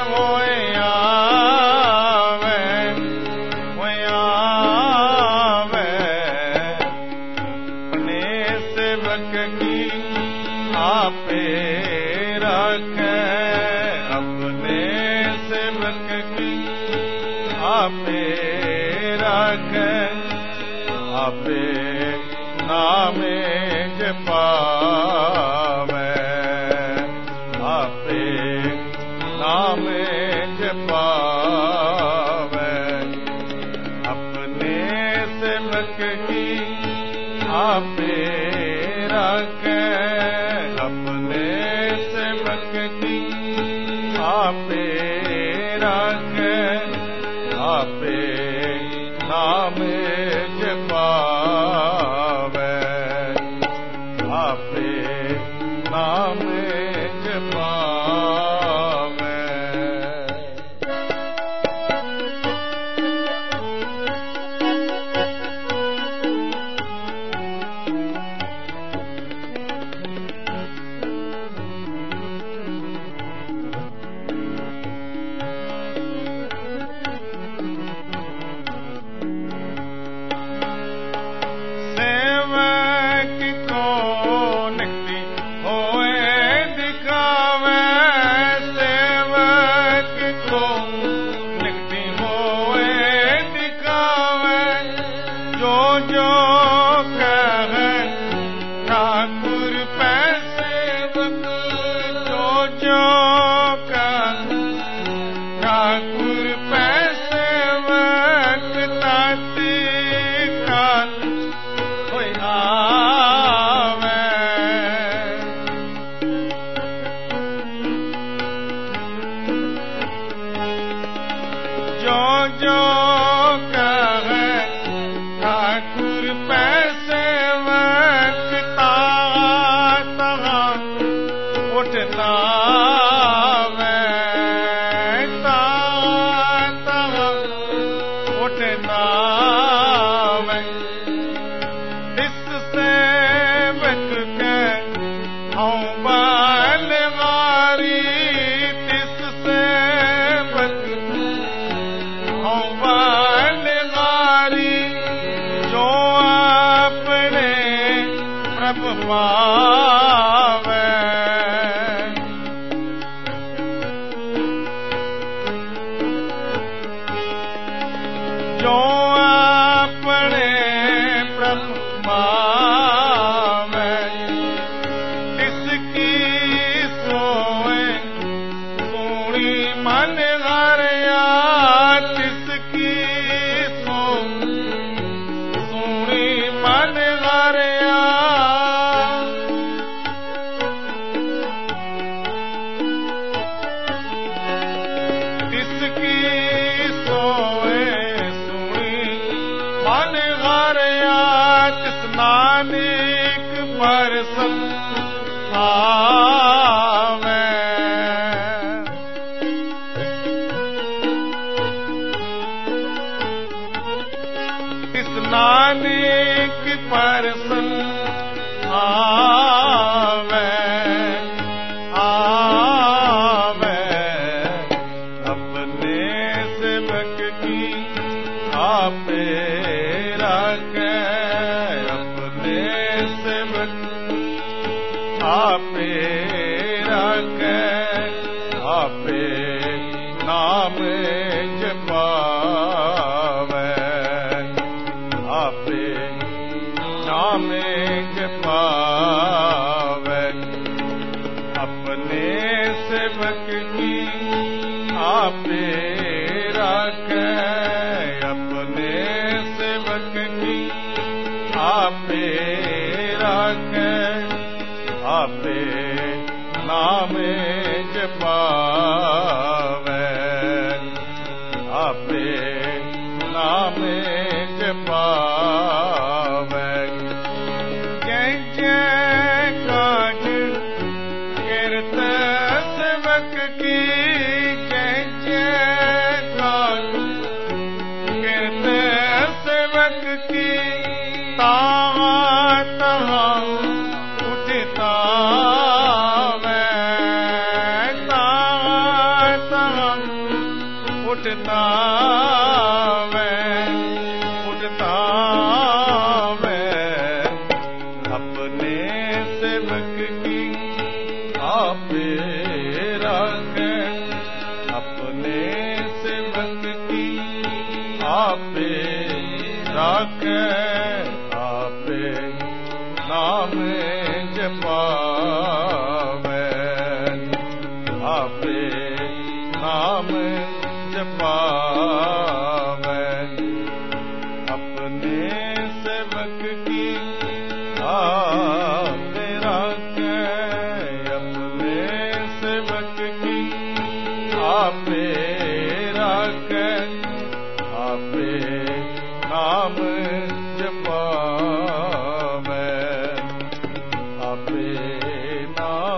होयावे, होयावे। अपने सेवक की आपे राखे, अपने सेवक की आपे राखे, आपे नाम जपावे, आपे नाम जपावे। अपने सेवक की आपे अपने सेवक की आपे राखे, आपे नाम जपावे, आपे नाम जपावे। आप राखे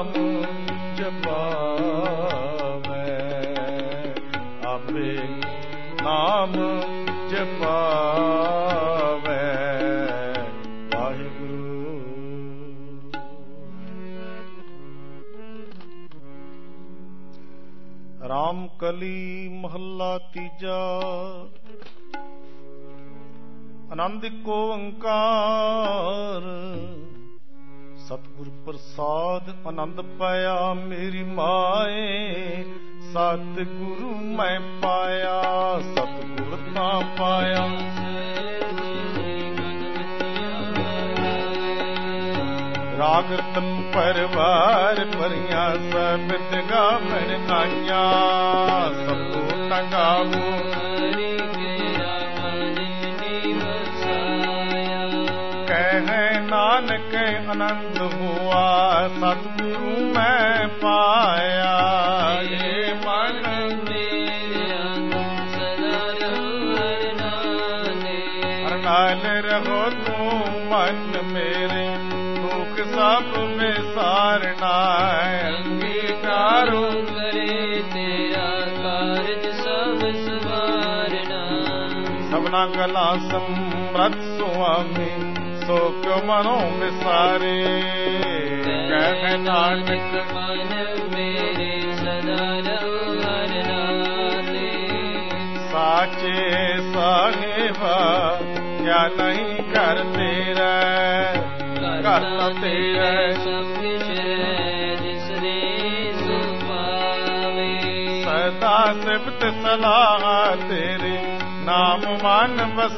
ਨਾਮ ਜਪਾਵੇ, ਆਪੇ ਨਾਮ ਜਪਾਵੇ। ਵਾਹਿਗੁਰੂ। ਰਾਮ ਕਲੀ ਮਹੱਲਾ ਤੀਜਾ। ਆਨੰਦ ਏਕ ਓੰਕਾਰ, ਸਤਿਗੁਰ ਪ੍ਰਸਾਦ ਆਨੰਦ ਪਾਇਆ ਮੇਰੀ ਮਾਏ। ਸਤਿਗੁਰੂ ਮੈਂ ਪਾਇਆ, ਸਤਿਗੁਰ ਤਾਂ ਪਾਇਆ। ਰਾਗ ਰਤਨ ਪਰਵਾਰ ਭਰੀਆਂ, ਸਬਦ ਗਾਵਣ ਆਈਆਂ। ਸਭੋ ਟੰਗਾਵੋ ਕਹਿ ਨਾਨਕ ਆਨੰਦ ਹੋਆ, ਸਤਿਗੁਰੂ ਮੈਂ ਪਾਇਆ। ਇਹ ਮਨ ਹਰ ਨਾਲ ਰਹੋ ਤੂੰ ਮਨ ਮੇਰੇ, ਦੁਖ ਸਭ ਵਿਸਾਰਨਾ। ਅੰਗੀਕਾਰੋ
ਕਰੇ ਤੇਰਾ ਕਾਰਜ ਸਭ ਸਵਾਰਨਾ।
ਸਭਨਾ ਗਲਾ ਸਮਰੱਥ ਸੁਆਮੀ, ਸੋ ਕਿਉ ਮਨੋ ਵਿਸਾਰੇ। ਕਹਿ ਨਾਨਕ
ਮਨ ਮੇਰੇ ਸਦਾ ਰਹੋ ਹਰਿ ਨਾਲੇ।
ਸਾਚੇ ਸਾਹਿਬਾ ਕਿਆ ਨਹੀਂ ਕਰ ਤੇਰਾ, ਕਰਤਾ ਤੇਰਾ
ਸਭ ਕਿਛ ਜਿਸ ਦੇ ਸੋ ਪਾਵੇ।
ਸਦਾ ਸਿਫਤ ਸਲਾਹ ਤੇਰੇ, ਨਾਮ ਮਨ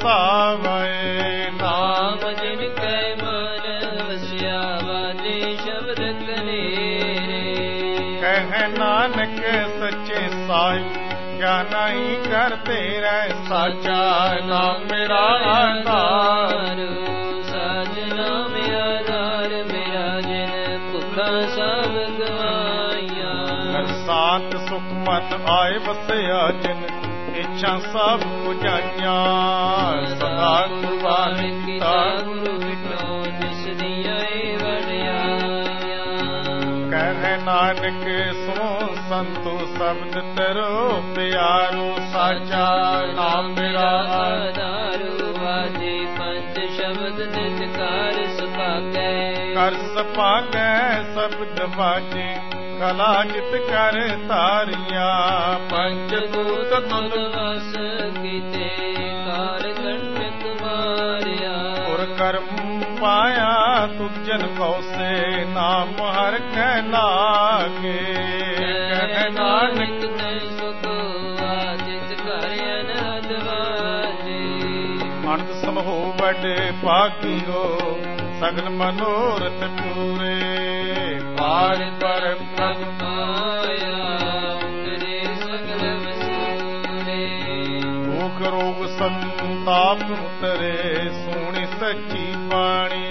ਵਸਾਵੇ।
ਨਾਮ ਜਿਨ ਕੈ ਮਨ ਵਸਿਆ, ਵਾਜੇ ਸ਼ਬਦ ਕਨੇਰੇ।
ਕਹਿ ਨਾਨਕ ਸੱਚੇ ਸਾਹਿਬ ਕਿਆ ਨਹੀਂ ਕਰ ਤੇਰਾ। ਸਾਚਾ ਨਾਮ ਮੇਰਾ ਆਧਾਰ,
ਸਾਜਨਾ ਮੇਰਾ ਆਧਾਰ। ਮੇਰਾ ਜਿਨ ਭੁੱਖਾਂ ਸਭ ਗਵਾਈਆਂ।
ਹਰ ਸਾਤ ਸੁਖ ਮਨ ਆਏ ਵਸਿਆ, ਜਿਨ ਇੱਛਾ ਸਭ ਪੁਜਾਈਆਂ। ਸਦਾ ਕੁਰਬਾਨੀ ਕੀਤਾ
ਗੁਰੂ ਵਿਟੋ, ਜਿਸ ਦੀਆਂ ਏ ਵਡਿਆਈਆਂ।
ਕਹਿ ਨਾਨਕ ਸੁਣੋ ਸੰਤੋ, ਸ਼ਬਦ ਤਰੋ ਪਿਆਰੋ। ਸਾਚਾ ਨਾਮ ਮੇਰਾ
ਆਧਾਰੂ, ਵਾਜੇ ਪੰਜ ਸ਼ਬਦ ਨਿਤ ਕਰ ਸੁਭਾਗੈ।
ਕਰ ਸੁਭਾਗੈ ਸ਼ਬਦ ਬਾਜੇ, ਕਲਾ ਜਿਤ ਕਰ ਤਾਰੀਆਂ। ਪੰਜ ਦੂਤ ਤੁਧ
ਵਸ ਕੀਤੇ, ਕਾਰ ਕੰਠ ਮਾਰਿਆ।
ਔਰ ਕਰਮ ਪਾਇਆ ਤੁਧ ਜਨ ਕਉਸੇ, ਨਾਮ ਹਰ ਕੈ ਲਾਗੇ। ਕਹਿ ਨਾਨਕ
ਤੇ ਸੁਖ ਆਦਿਤ ਕਰ ਅਨਹਦ ਵਾਜੇ।
ਅੰਤ ਸਮਹੋ ਵੱਡੇ ਭਾਗੀਓ, ਸਗਲ ਮਨੋਰਥ ਪੂਰੇ। ਪਾਰ ਪਰ ਪ੍ਰਭ
ਪਾਇਆ, ਕਰੇ ਸਗਲ ਵਸੂਰੇ।
ਭੂਖ ਰੋਗ ਸੰਤਾਪ ਉਤਰੇ, ਸੋਹਣੀ ਸੱਚੀ ਬਾਣੀ।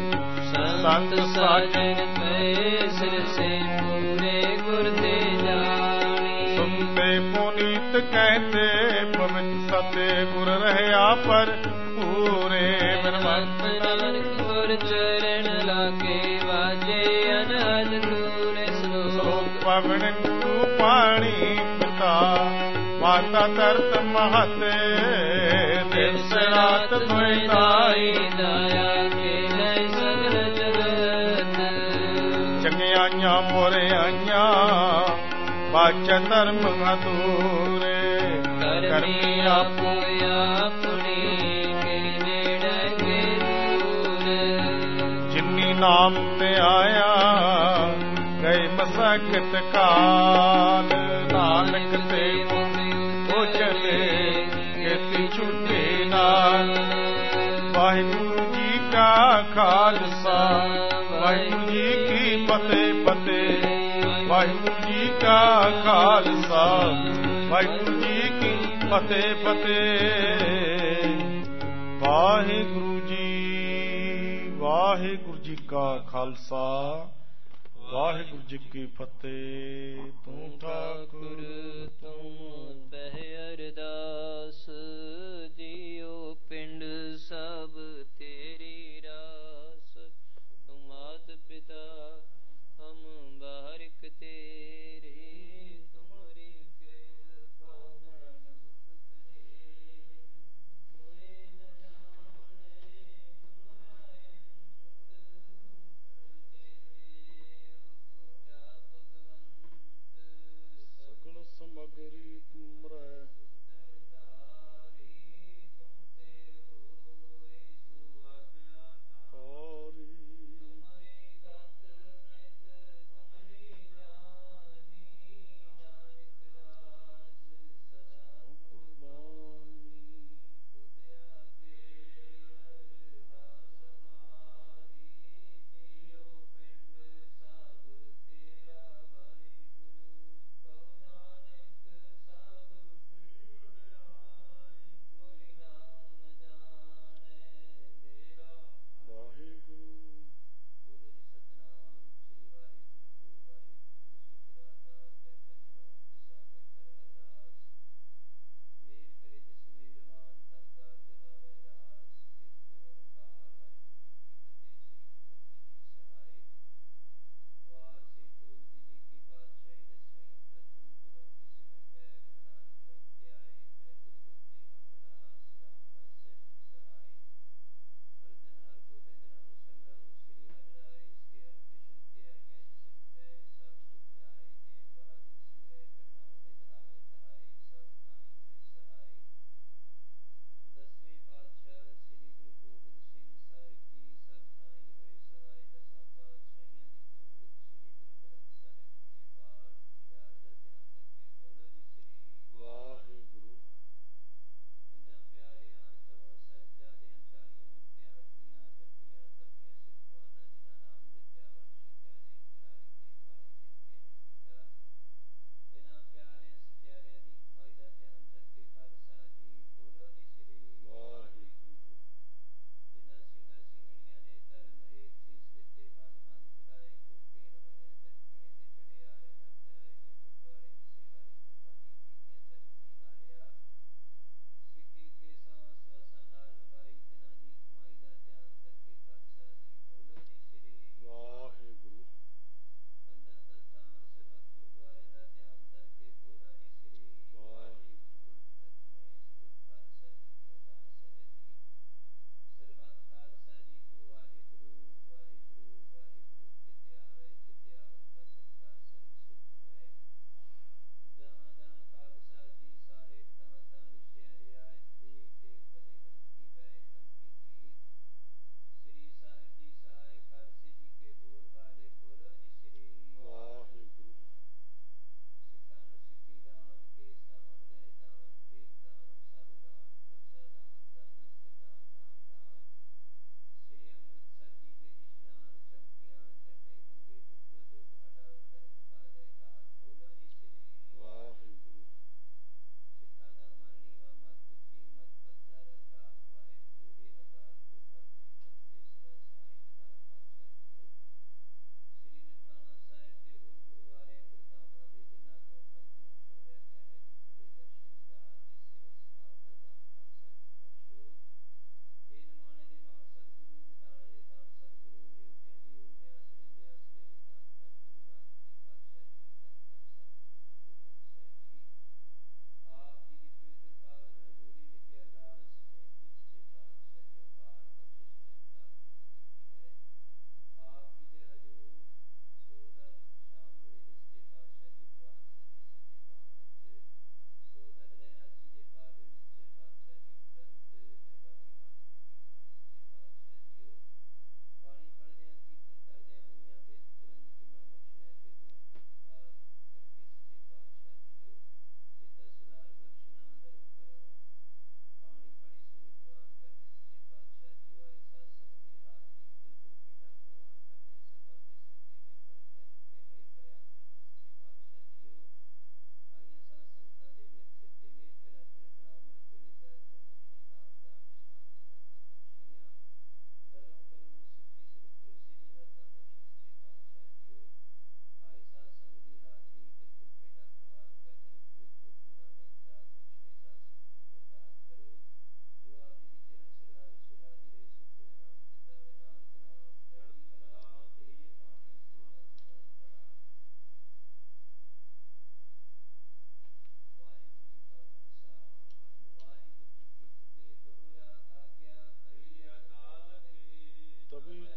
ਸੰਤ ਸਾਜਨ ਪਏ ਸਿਰ ਸੇ, ਪੂਰੇ ਗੁਰ ਤੇ ਜਾਣੀ।
ਸੁਨਤੇ ਪੁਨੀਤ ਕਹਿੰਦੇ, ਪਵਿੱਤ ਸਤੇ ਗੁਰ ਰਹਿਆ ਪਰ ਪੂਰੇ।
ਮਨਮੰਤ ਨਾਨਕ ਗੁਰ ਚਰਨ ਲਾਗੇ, ਵਾਜੇ ਅਨਹਦ ਦੂਰੇ।
ਸਲੋਕ ਪਵਨ ਗੁਰੂ ਪਾਣੀ ਪਿਤਾ, ਮਾਤਾ ਤਰਤ ਮਹਤੇ। ਦਿਵਸ ਰਾਤ ਦੁਇ
ਦਾਇਆ ਕੇ ਲੈ ਸਗਲ ਜਗਤ।
ਚੰਗਿਆਈਆਂ ਮੋਰਿਆਈਆਂ, ਬਾਚਾ ਧਰਮ ਅਧੂਰੇ। ਕਰਮੀ ਆਪੋ
ਆਪਣੀ, ਕੇ ਨੇੜੇ ਕੇ ਦੂਰ।
ਜਿਨੀ ਨਾਮ ਤੇ ਆਇਆ, ਗਏ ਮਸਕਤ ਕਾਲ। ਨਾਨਕ ਤੇ ਉਹ ਚਲੇ, ਕੇਤੀ ਛੁੱਟੇ ਨਾਲ। ਵਾਹਿਗੁਰੂ ਜੀ ਕਾ ਖਾਲਸਾ, ਵਾਹਿਗੁਰੂ ਜੀ ਕੀ ਫਤਿਹ ਫਤਿਹ। ਵਾਹਿਗੁਰੂ ਜੀ ਕਾ ਖਾਲਸਾ, ਵਾਹਿਗੁਰੂ ਜੀ ਕੀ ਫਤਿਹ ਫਤਿਹ। ਵਾਹਿਗੁਰੂ ਜੀ, ਵਾਹਿਗੁਰੂ ਜੀ ਕਾ ਖਾਲਸਾ, ਵਾਹਿਗੁਰੂ ਜੀ ਕੀ ਫਤਿਹ। ਤੂੰ ਠਾਕੁਰ
ਤੂੰ ਬਹਿ ਅਰਦਾਸ, ਜੀਉ ਪਿੰਡ ਸਭ ਤੇਰੀ ਰਾਸ। ਤੂੰ ਮਾਤ ਪਿਤਾ ਹਮ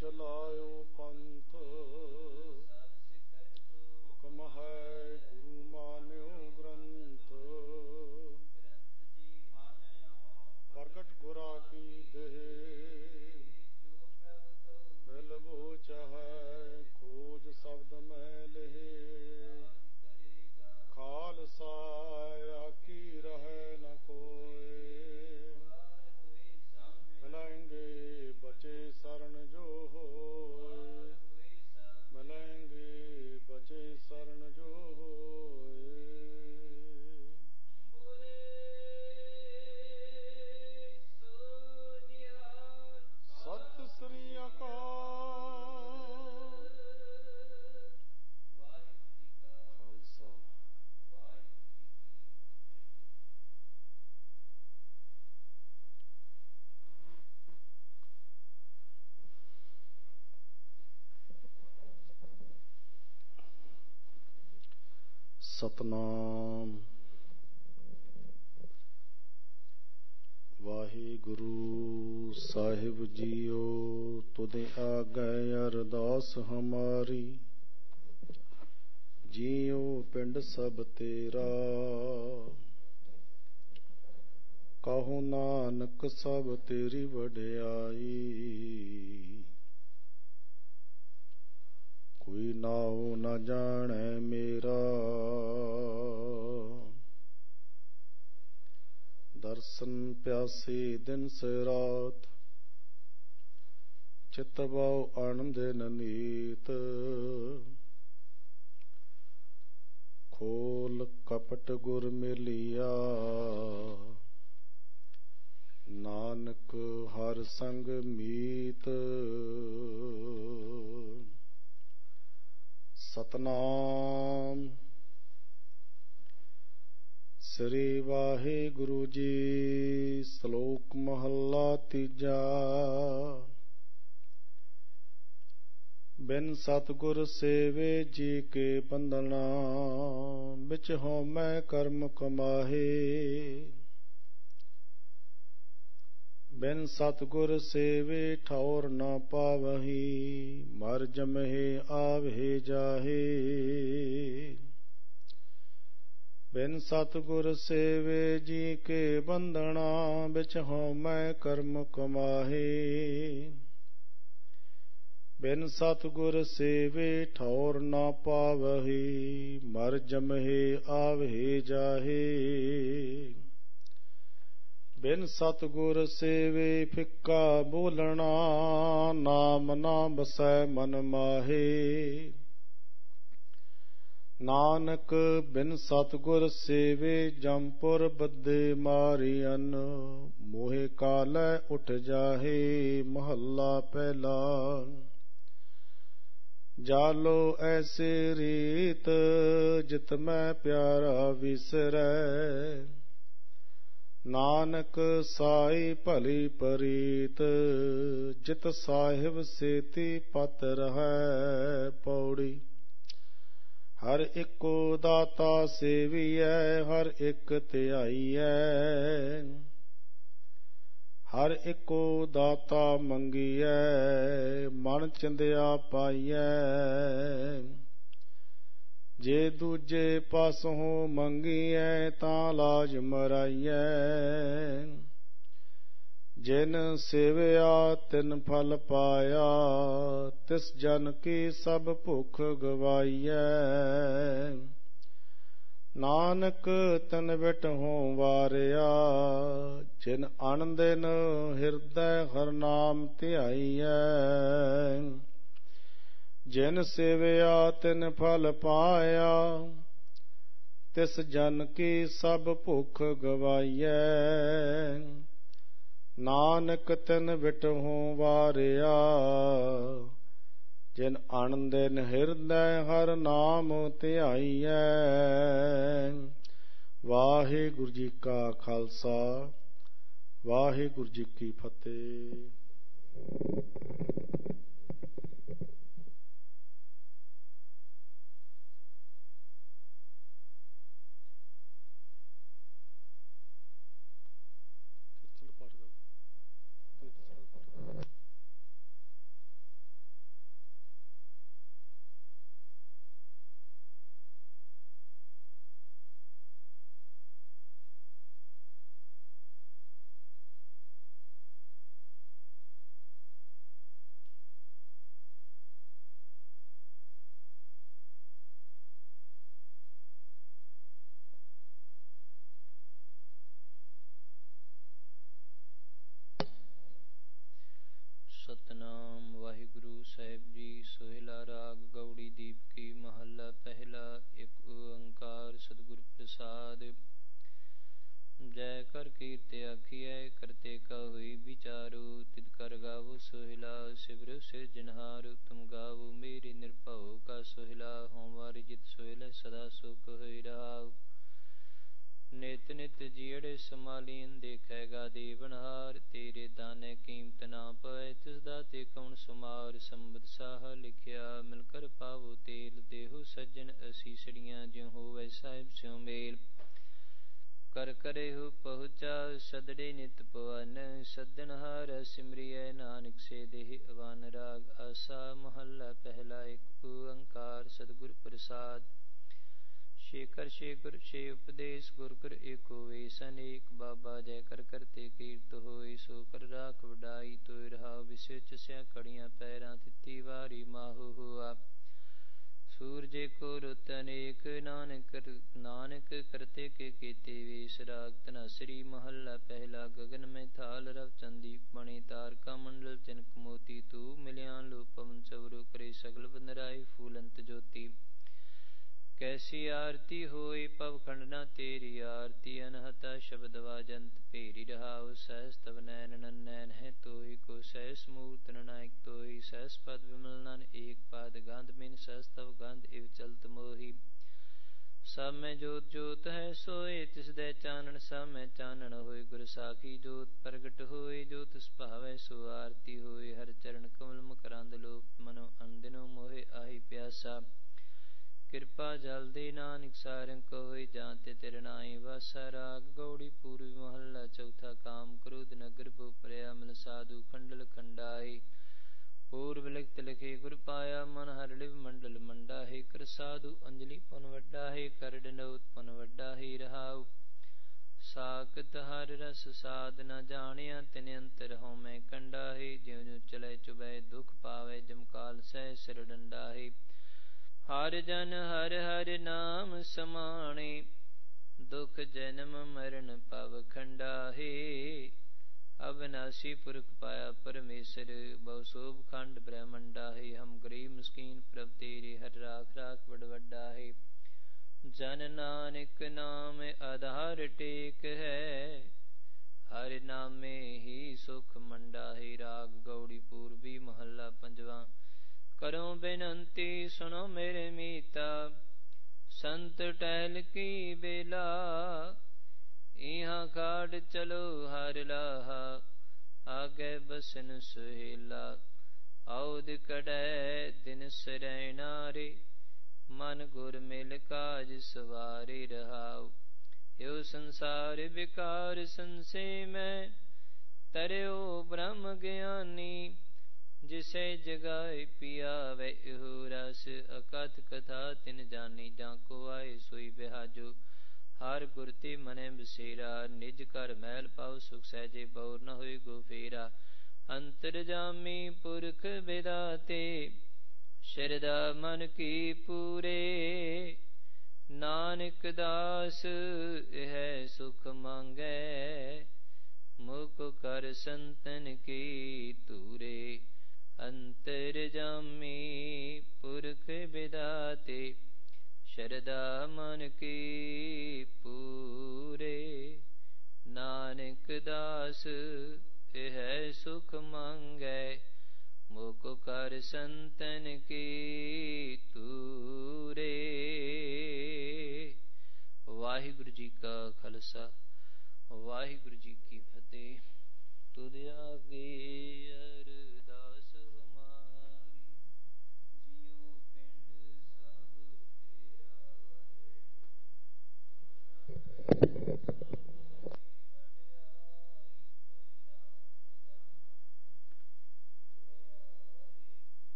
ਚਲਾਇਓ ਪੰਥ, ਹੁਕਮ ਹੈ ਗੁਰੂ ਮਾਨਿਓ ਗ੍ਰੰਥ। ਪ੍ਰਗਟ ਗੁਰਾਂ ਕੀ ਦੇਹ, ਬਿਲਵੋ ਚਾਹੈ ਖੋਜ ਸ਼ਬਦ ਮੈਂ ਲਹੇ। ਖਾਲਸਾ ਆਕੀ ਰਹਿ ਨ ਕੋਇ, ਮਿਲੈਂਗੇ ਬਚੇ ਸਰਨ ਜੋ ਹੋਏ। ਮਿਲੈਂਗੇ ਬਚੇ ਸਰਨ ਜੋ ਹੋਏ। ਸਤਿ ਸ੍ਰੀ ਅਕਾਲ। ਖਾਲਸਾ ਸਤਨਾਮ ਵਾਹਿਗੁਰੂ ਸਾਹਿਬ ਜੀਓ। ਤੁਧੇ ਆਗੈ ਅਰਦਾਸ ਹਮਾਰੀ, ਜੀਓ ਪਿੰਡ ਸਭ ਤੇਰਾ। ਕਹੋ ਨਾਨਕ ਸਭ ਤੇਰੀ ਵਡਿਆਈ, ਕੋਈ ਨਾਉ ਨਾ ਜਾਣੈ ਮੇਰਾ। ਦਰਸ਼ਨ ਪਿਆਸੇ ਦਿਨ ਰਾਤ, ਚਿਤ ਬਉ ਆਨੰਦ ਨੀਤ। ਖੋਲ ਕਪਟ ਗੁਰ ਮਿਲਿਆ, ਨਾਨਕ ਹਰ ਸੰਗ ਮੀਤ। ਸਤਨਾਮ ਸ੍ਰੀ ਵਾਹਿਗੁਰੂ ਜੀ। ਸ਼ਲੋਕ ਮਹੱਲਾ ਤੀਜਾ। ਬਿਨ ਸਤਿਗੁਰ ਸੇਵੇ ਜੀ ਕੇ ਬੰਧਨਾ, ਵਿੱਚ ਹਉਮੈ ਕਰਮ ਕਮਾਹੇ। ਬਿਨ ਸਤਿਗੁਰ ਸੇਵੇ ਠੌਰ ਨ ਪਾਵਹੀ, ਮਰ ਜਮਹਿ ਆਵਹਿ ਜਾਹੇ। ਬਿਨ ਸਤਿਗੁਰ ਸੇਵੇ ਜੀ ਕੇ ਬੰਧਨਾ, ਵਿੱਚ ਹਉਮੈ ਕਰਮ ਕਮਾਹੇ। ਬਿਨ ਸਤਿਗੁਰ ਸੇਵੇ ਠੌਰ ਨ ਪਾਵਹੀ, ਮਰ ਜਮਹਿ ਆਵਹਿ ਜਾਹੇ। ਬਿਨ ਸਤਿਗੁਰ ਸੇਵੇ ਫਿੱਕਾ ਬੋਲਣਾ, ਨਾਮ ਨਾ ਬਸੈ ਮਨ ਮਾਹੇ। ਨਾਨਕ ਬਿਨ ਸਤਿਗੁਰ ਸੇਵੇ ਜੰਪੁਰ ਬੱਧੇ ਮਾਰੀਅਨ, ਮੋਹਿ ਕਾਲੈ ਉਠ ਜਾਹੇ। ਮਹੱਲਾ ਪਹਿਲਾ। ਜਾਲੋ ਐਸੇ ਰੀਤ, ਜਿਤ ਮੈਂ ਪਿਆਰਾ ਵਿਸਰੈ। ਨਾਨਕ ਸਾਈ ਭਲੀ ਪਰੀਤ, ਜਿਤ ਸਾਹਿਬ ਸੇਤੀ ਪਤ ਰਹੈ। ਪੌੜੀ। ਹਰ ਇੱਕੋ ਦਾਤਾ ਸੇਵੀਐ, ਹਰ ਇੱਕ ਧਿਆਈਐ। ਹਰ ਇੱਕੋ ਦਾਤਾ ਮੰਗੀਐ, ਮਨ ਚਿੰਦਿਆ ਪਾਈਐ। ਜੇ ਦੂਜੇ ਪਾਸੋਂ ਮੰਗੀਐ, ਤਾਂ ਲਾਜ ਮਰਾਈਐ। ਜਿਨ ਸੇਵਿਆ ਤਿਨ ਫਲ ਪਾਇਆ, ਤਿਸ ਜਨ ਕੀ ਸਭ ਭੁੱਖ ਗਵਾਈਐ। ਨਾਨਕ ਤਨ ਵਿਟ ਹੋਂ ਵਾਰਿਆ, ਜਿਨ ਅਣ ਦਿਨ ਹਿਰਦੈ ਹਰਿ ਨਾਮ ਧਿਆਈਐ। ਜਿਨ ਸੇਵਿਆ ਤਿਨ ਫਲ ਪਾਇਆ, ਤਿਸ ਜਨ ਕੀ ਸਭ ਭੁੱਖ ਗਵਾਈਐ। ਨਾਨਕ ਤਿਨ ਵਿਟ ਹੋਂ ਵਾਰਿਆ, ਜਿਨ ਅਣ ਦਿਨ ਹਿਰਦੈ ਹਰਿ ਨਾਮ ਧਿਆਈਐ। ਵਾਹਿਗੁਰੂ ਜੀ ਕਾ ਖਾਲਸਾ, ਵਾਹਿਗੁਰੂ ਜੀ ਕੀ ਫਤਿਹ।
ਸਦਾ ਸੁਖ ਹੋਈ ਰਹਾਉ। ਨਿਤ ਨਿਤ ਜੀੜੇ ਸਮਾਲੀਨ ਦੇਖੇਗਾ ਦੇਵਨਹਾਰ, ਤੇਰੇ ਦਾਨੇ ਕੀਮਤ ਨਾ ਪਏ ਤਿਸ ਦਾ ਤੇ ਕੌਣ ਸੁਮਾਰ। ਸੰਬਤ ਸਾਹ ਲਿਖਿਆ ਮਿਲ ਕਰ ਪਾਵੋ ਤੇਲ, ਦੇਹੋ ਸੱਜਣ ਅਸੀਸੜੀਆਂ ਜਿਉ ਹੋਵੇ ਸਾਹਿਬ ਸਿਉ ਮੇਲ। ਕਰ ਕਰੇ ਹੋ ਪਹੁੰਚਾ ਸਦੜੇ ਨਿਤ ਪਵਨ, ਸੱਦਣਹਾਰ ਸਿਮਰਿਐ ਨਾਨਕ ਸੇ ਦੇਹ ਅਵਨ। ਰਾਗ ਆਸਾ ਮਹੱਲਾ ਪਹਿਲਾ, ਇੱਕ ਓੰਕਾਰ ਸਤਿਗੁਰ ਪ੍ਰਸਾਦ। ਸ਼ੇਖਰ ਸ਼ੇਖਰ ਛੇ ਉਪਦੇਸ਼, ਗੁਰ ਗੁਰ ਏਕੋ ਵੇਸ ਅਨੇਕ। ਬਾਬਾ ਜੈ ਕਰ ਕਰਤੇ ਕੀਰਤ ਹੋਈ, ਸੋ ਕਰ ਰਾਖ ਵਡਾਈ ਤੋਇ। ਰਹਾਉ ਵਿਸਿ ਚਸਿਆ ਘੜੀਆਂ ਪੈਰਾਂ, ਤਿੱਤੀ ਵਾਰੀ ਮਾਹੂ ਹੁਆ। ਸੂਰਜੇ ਕੋ ਰੁੱਤ ਅਨੇਕ, ਨਾਨਕ ਨਾਨਕ ਕਰਤੇ ਕੇ ਕੀਤੇ ਵੇਸ। ਰਾਗ ਧਨਾਸਰੀ ਮਹੱਲਾ ਪਹਿਲਾ, ਗਗਨ ਮੈਂ ਥਾਲ ਰਵ ਚੰਦੀਪ ਮਣਿ। ਤਾਰਕਾ ਮੰਡਲ ਜਨਕ ਮੋਤੀ, ਤੂੰ ਮਿਲਿਆ ਲੋ ਪਵਨ ਚਵਰੂ। ਕਰੇ ਸਗਲ ਬੰਦਰਾਈ ਫੂਲੰਤ ਜੋਤੀ। ਕੈਸੀ ਆਰਤੀ ਹੋਈ ਪਵ ਖੰਡਨਾ ਤੇਰੀ ਆਰਤੀ। ਅਨਹਤਾ ਸ਼ਬਦ ਵਾਜੰਤ ਭੇਰੀ ਰਹਾਉ। ਸਹਿਸ ਤਵ ਨੈਨ ਨੈਣ ਹੈ ਤੋਈ, ਕੋ ਸਹਿਸ ਮੂਰਤ ਨਾਇਕ ਤੋਈ। ਸਹਿਸ ਪਦ ਵਿਮਲ ਨਨ ਏਕ ਪਾਦ, ਗੰਧ ਬਿਨ ਸਹਿਸ ਤਵ ਗੰਧ ਇਵ ਚਲਤ ਮੋਹੀ। ਸਭ ਮੈਂ ਜੋਤ ਜੋਤ ਹੈ ਸੋਏ, ਤਿਸ ਦੇ ਚਾਨਣ ਸਭ ਮੈਂ ਚਾਨਣ ਹੋਏ। ਗੁਰ ਸਾਖੀ ਜੋਤ ਪ੍ਰਗਟ ਹੋਏ, ਜੋ ਤਿਸ ਭਾਵੈ ਸੋ ਆਰਤੀ ਹੋਏ। ਹਰ ਚਰਨ ਕਮਲ ਮਕਰੰਦ ਲੋਕ, ਮਨੋ ਅੰਦਿਨੋ ਮੋਹਿ ਆਹੀ ਪਿਆਸਾ। ਕਿਰਪਾ ਜਲ ਦੇ ਨਾਨਕ ਸਾਰੰਗ ਹੋਏ, ਜਾਂ ਤੇ ਤੇਰੇ ਨਾਈ ਵਾਸਾ। ਰਾਗ ਗੌੜੀ ਪੂਰਵੀ ਮਹੱਲਾ ਚੌਥਾ, ਕਾਮ ਕ੍ਰੋਧ ਨਗਰ ਭੋ ਭਰਿਆ। ਮਿਲ ਸਾਧੂ ਖੰਡਲ ਖੰਡਾਈ, ਪੂਰਵ ਲਿਖਤ ਲਿਖੇ ਗੁਰ ਪਾਇਆ। ਮਨ ਹਰਿ ਲਿਵ ਮੰਡਲ ਮੰਡਾ ਹੈ, ਕਰ ਸਾਧੂ ਅੰਜਲੀ ਪੁਨ ਵੱਡਾ ਹੈ। ਕਰ ਡੰਡੋਤ ਪੁਨ ਵੱਡਾ ਹੈ। ਰਹਾਉ ਸਾਖਤ ਹਰਿ ਰਸ ਸਾਧ, ਨ ਜਾਣਿਆ ਤਿਨ ਅੰਤਰ ਹਉ ਮੈਂ ਕੰਡਾ ਹੈ। ਜਿਉ ਜਿਉ ਚਲੇ ਚੁਬੈ ਦੁਖ ਪਾਵੇ, ਜਮਕਾਲ ਸਹਿ ਸਿਰ ਡੰਡਾ ਹੈ। ਹਰਿ ਜਨ ਹਰਿ ਹਰਿ ਨਾਮ ਸਮਾਣੇ, ਦੁਖ ਜਨਮ ਮਰਨ ਭਵ ਖੰਡਾ ਹੈ। ਅਬਨਾਸੀ ਪੁਰਖ ਪਾਇਆ ਪਰਮੇਸ਼ਰ, ਬਹੁ ਸੋਭ ਖੰਡ ਬ੍ਰਹਮੰਡਾ ਹੈ। ਹਮ ਗਰੀਬ ਮਸਕੀਨ ਪ੍ਰਭ ਤੇਰੇ, ਹਰਿ ਰਾਖ ਰਾਖ ਬੜ ਵੱਡਾ ਹੈ। ਜਨ ਨਾਨਕ ਨਾਮ ਆਧਾਰ ਟੇਕ ਹੈ, ਹਰਿ ਨਾਮੇ ਹੀ ਸੁਖ ਮੰਡਾ ਹੈ। ਰਾਗ ਗੌੜੀ ਪੂਰਬੀ ਮਹੱਲਾ ਪੰਜਵਾਂ, ਕਰੋ ਬੇਨੰਤੀ ਸੁਣੋ ਮੇਰੇ ਮੀਤਾ। ਸੰਤ ਟਹਿਲ ਕੀ ਬੇਲਾ, ਇਹਾਂ ਕਾਢ ਚਲੋ ਹਰਿ ਲਾਹਾ। ਆਗੇ ਬਸਨ ਸੁਹੇਲਾ, ਆਉਦ ਕਢੈ ਦਿਨ ਸਰੈਣਾ ਰੇ। ਮਨ ਗੁਰ ਮਿਲ ਕਾਜ ਸਵਾਰੇ। ਰਹਾਉ ਏਉ ਸੰਸਾਰ ਵਿਕਾਰ ਸੰਸੇ ਮੈਂ, ਤਰਿਓ ਬ੍ਰਹਮ ਗਿਆਨੀ। ਜਿਸੇ ਜਗਾਏ ਪਿਆਵੇ ਇਹੋ ਰਸ, ਅਕਥ ਕਥਾ ਤਿਨ ਜਾਨੀ। ਜਾਂ ਕੋ ਆਏ ਸੋਈ ਬਿਹਾਜੋ, ਹਰ ਗੁਰ ਤੇ ਮਨੈ ਬਸੇਰਾ। ਨਿਜ ਘਰ ਮਹਿਲ ਪਾਉ ਸੁਖ ਸਹਿਜੇ, ਬਉਰ ਨ ਹੋਈ ਗੋ ਫੇਰਾ। ਅੰਤਰਜਾਮੀ ਪੁਰਖ ਵਿਦਾਤੇ, ਸ਼ਰਧਾ ਮਨ ਕੀ ਪੂਰੇ। ਨਾਨਕ ਦਾਸ ਇਹ ਸੁਖ ਮੰਗੈ, ਮੁਖ ਕਰ ਸੰਤਨ ਕੀ ਧੂਰੇ। ਅੰਤਰਜਾਮੀ ਪੁਰਖ ਵਿਦਾਤੇ, ਸ਼ਰਧਾ ਮਨ ਕੀ ਪੂਰੇ। ਨਾਨਕ ਦਾਸ ਇਹ ਸੁਖ ਮੰਗੈ, ਮੁਖ ਕਰ ਸੰਤਨ ਕੀ ਧੂਰੇ। ਵਾਹਿਗੁਰੂ ਜੀ ਕਾ ਖਾਲਸਾ, ਵਾਹਿਗੁਰੂ ਜੀ ਕੀ ਫਤਿਹ। ਤੁਧ ਆਗੇ ਅਰਦਾਸ।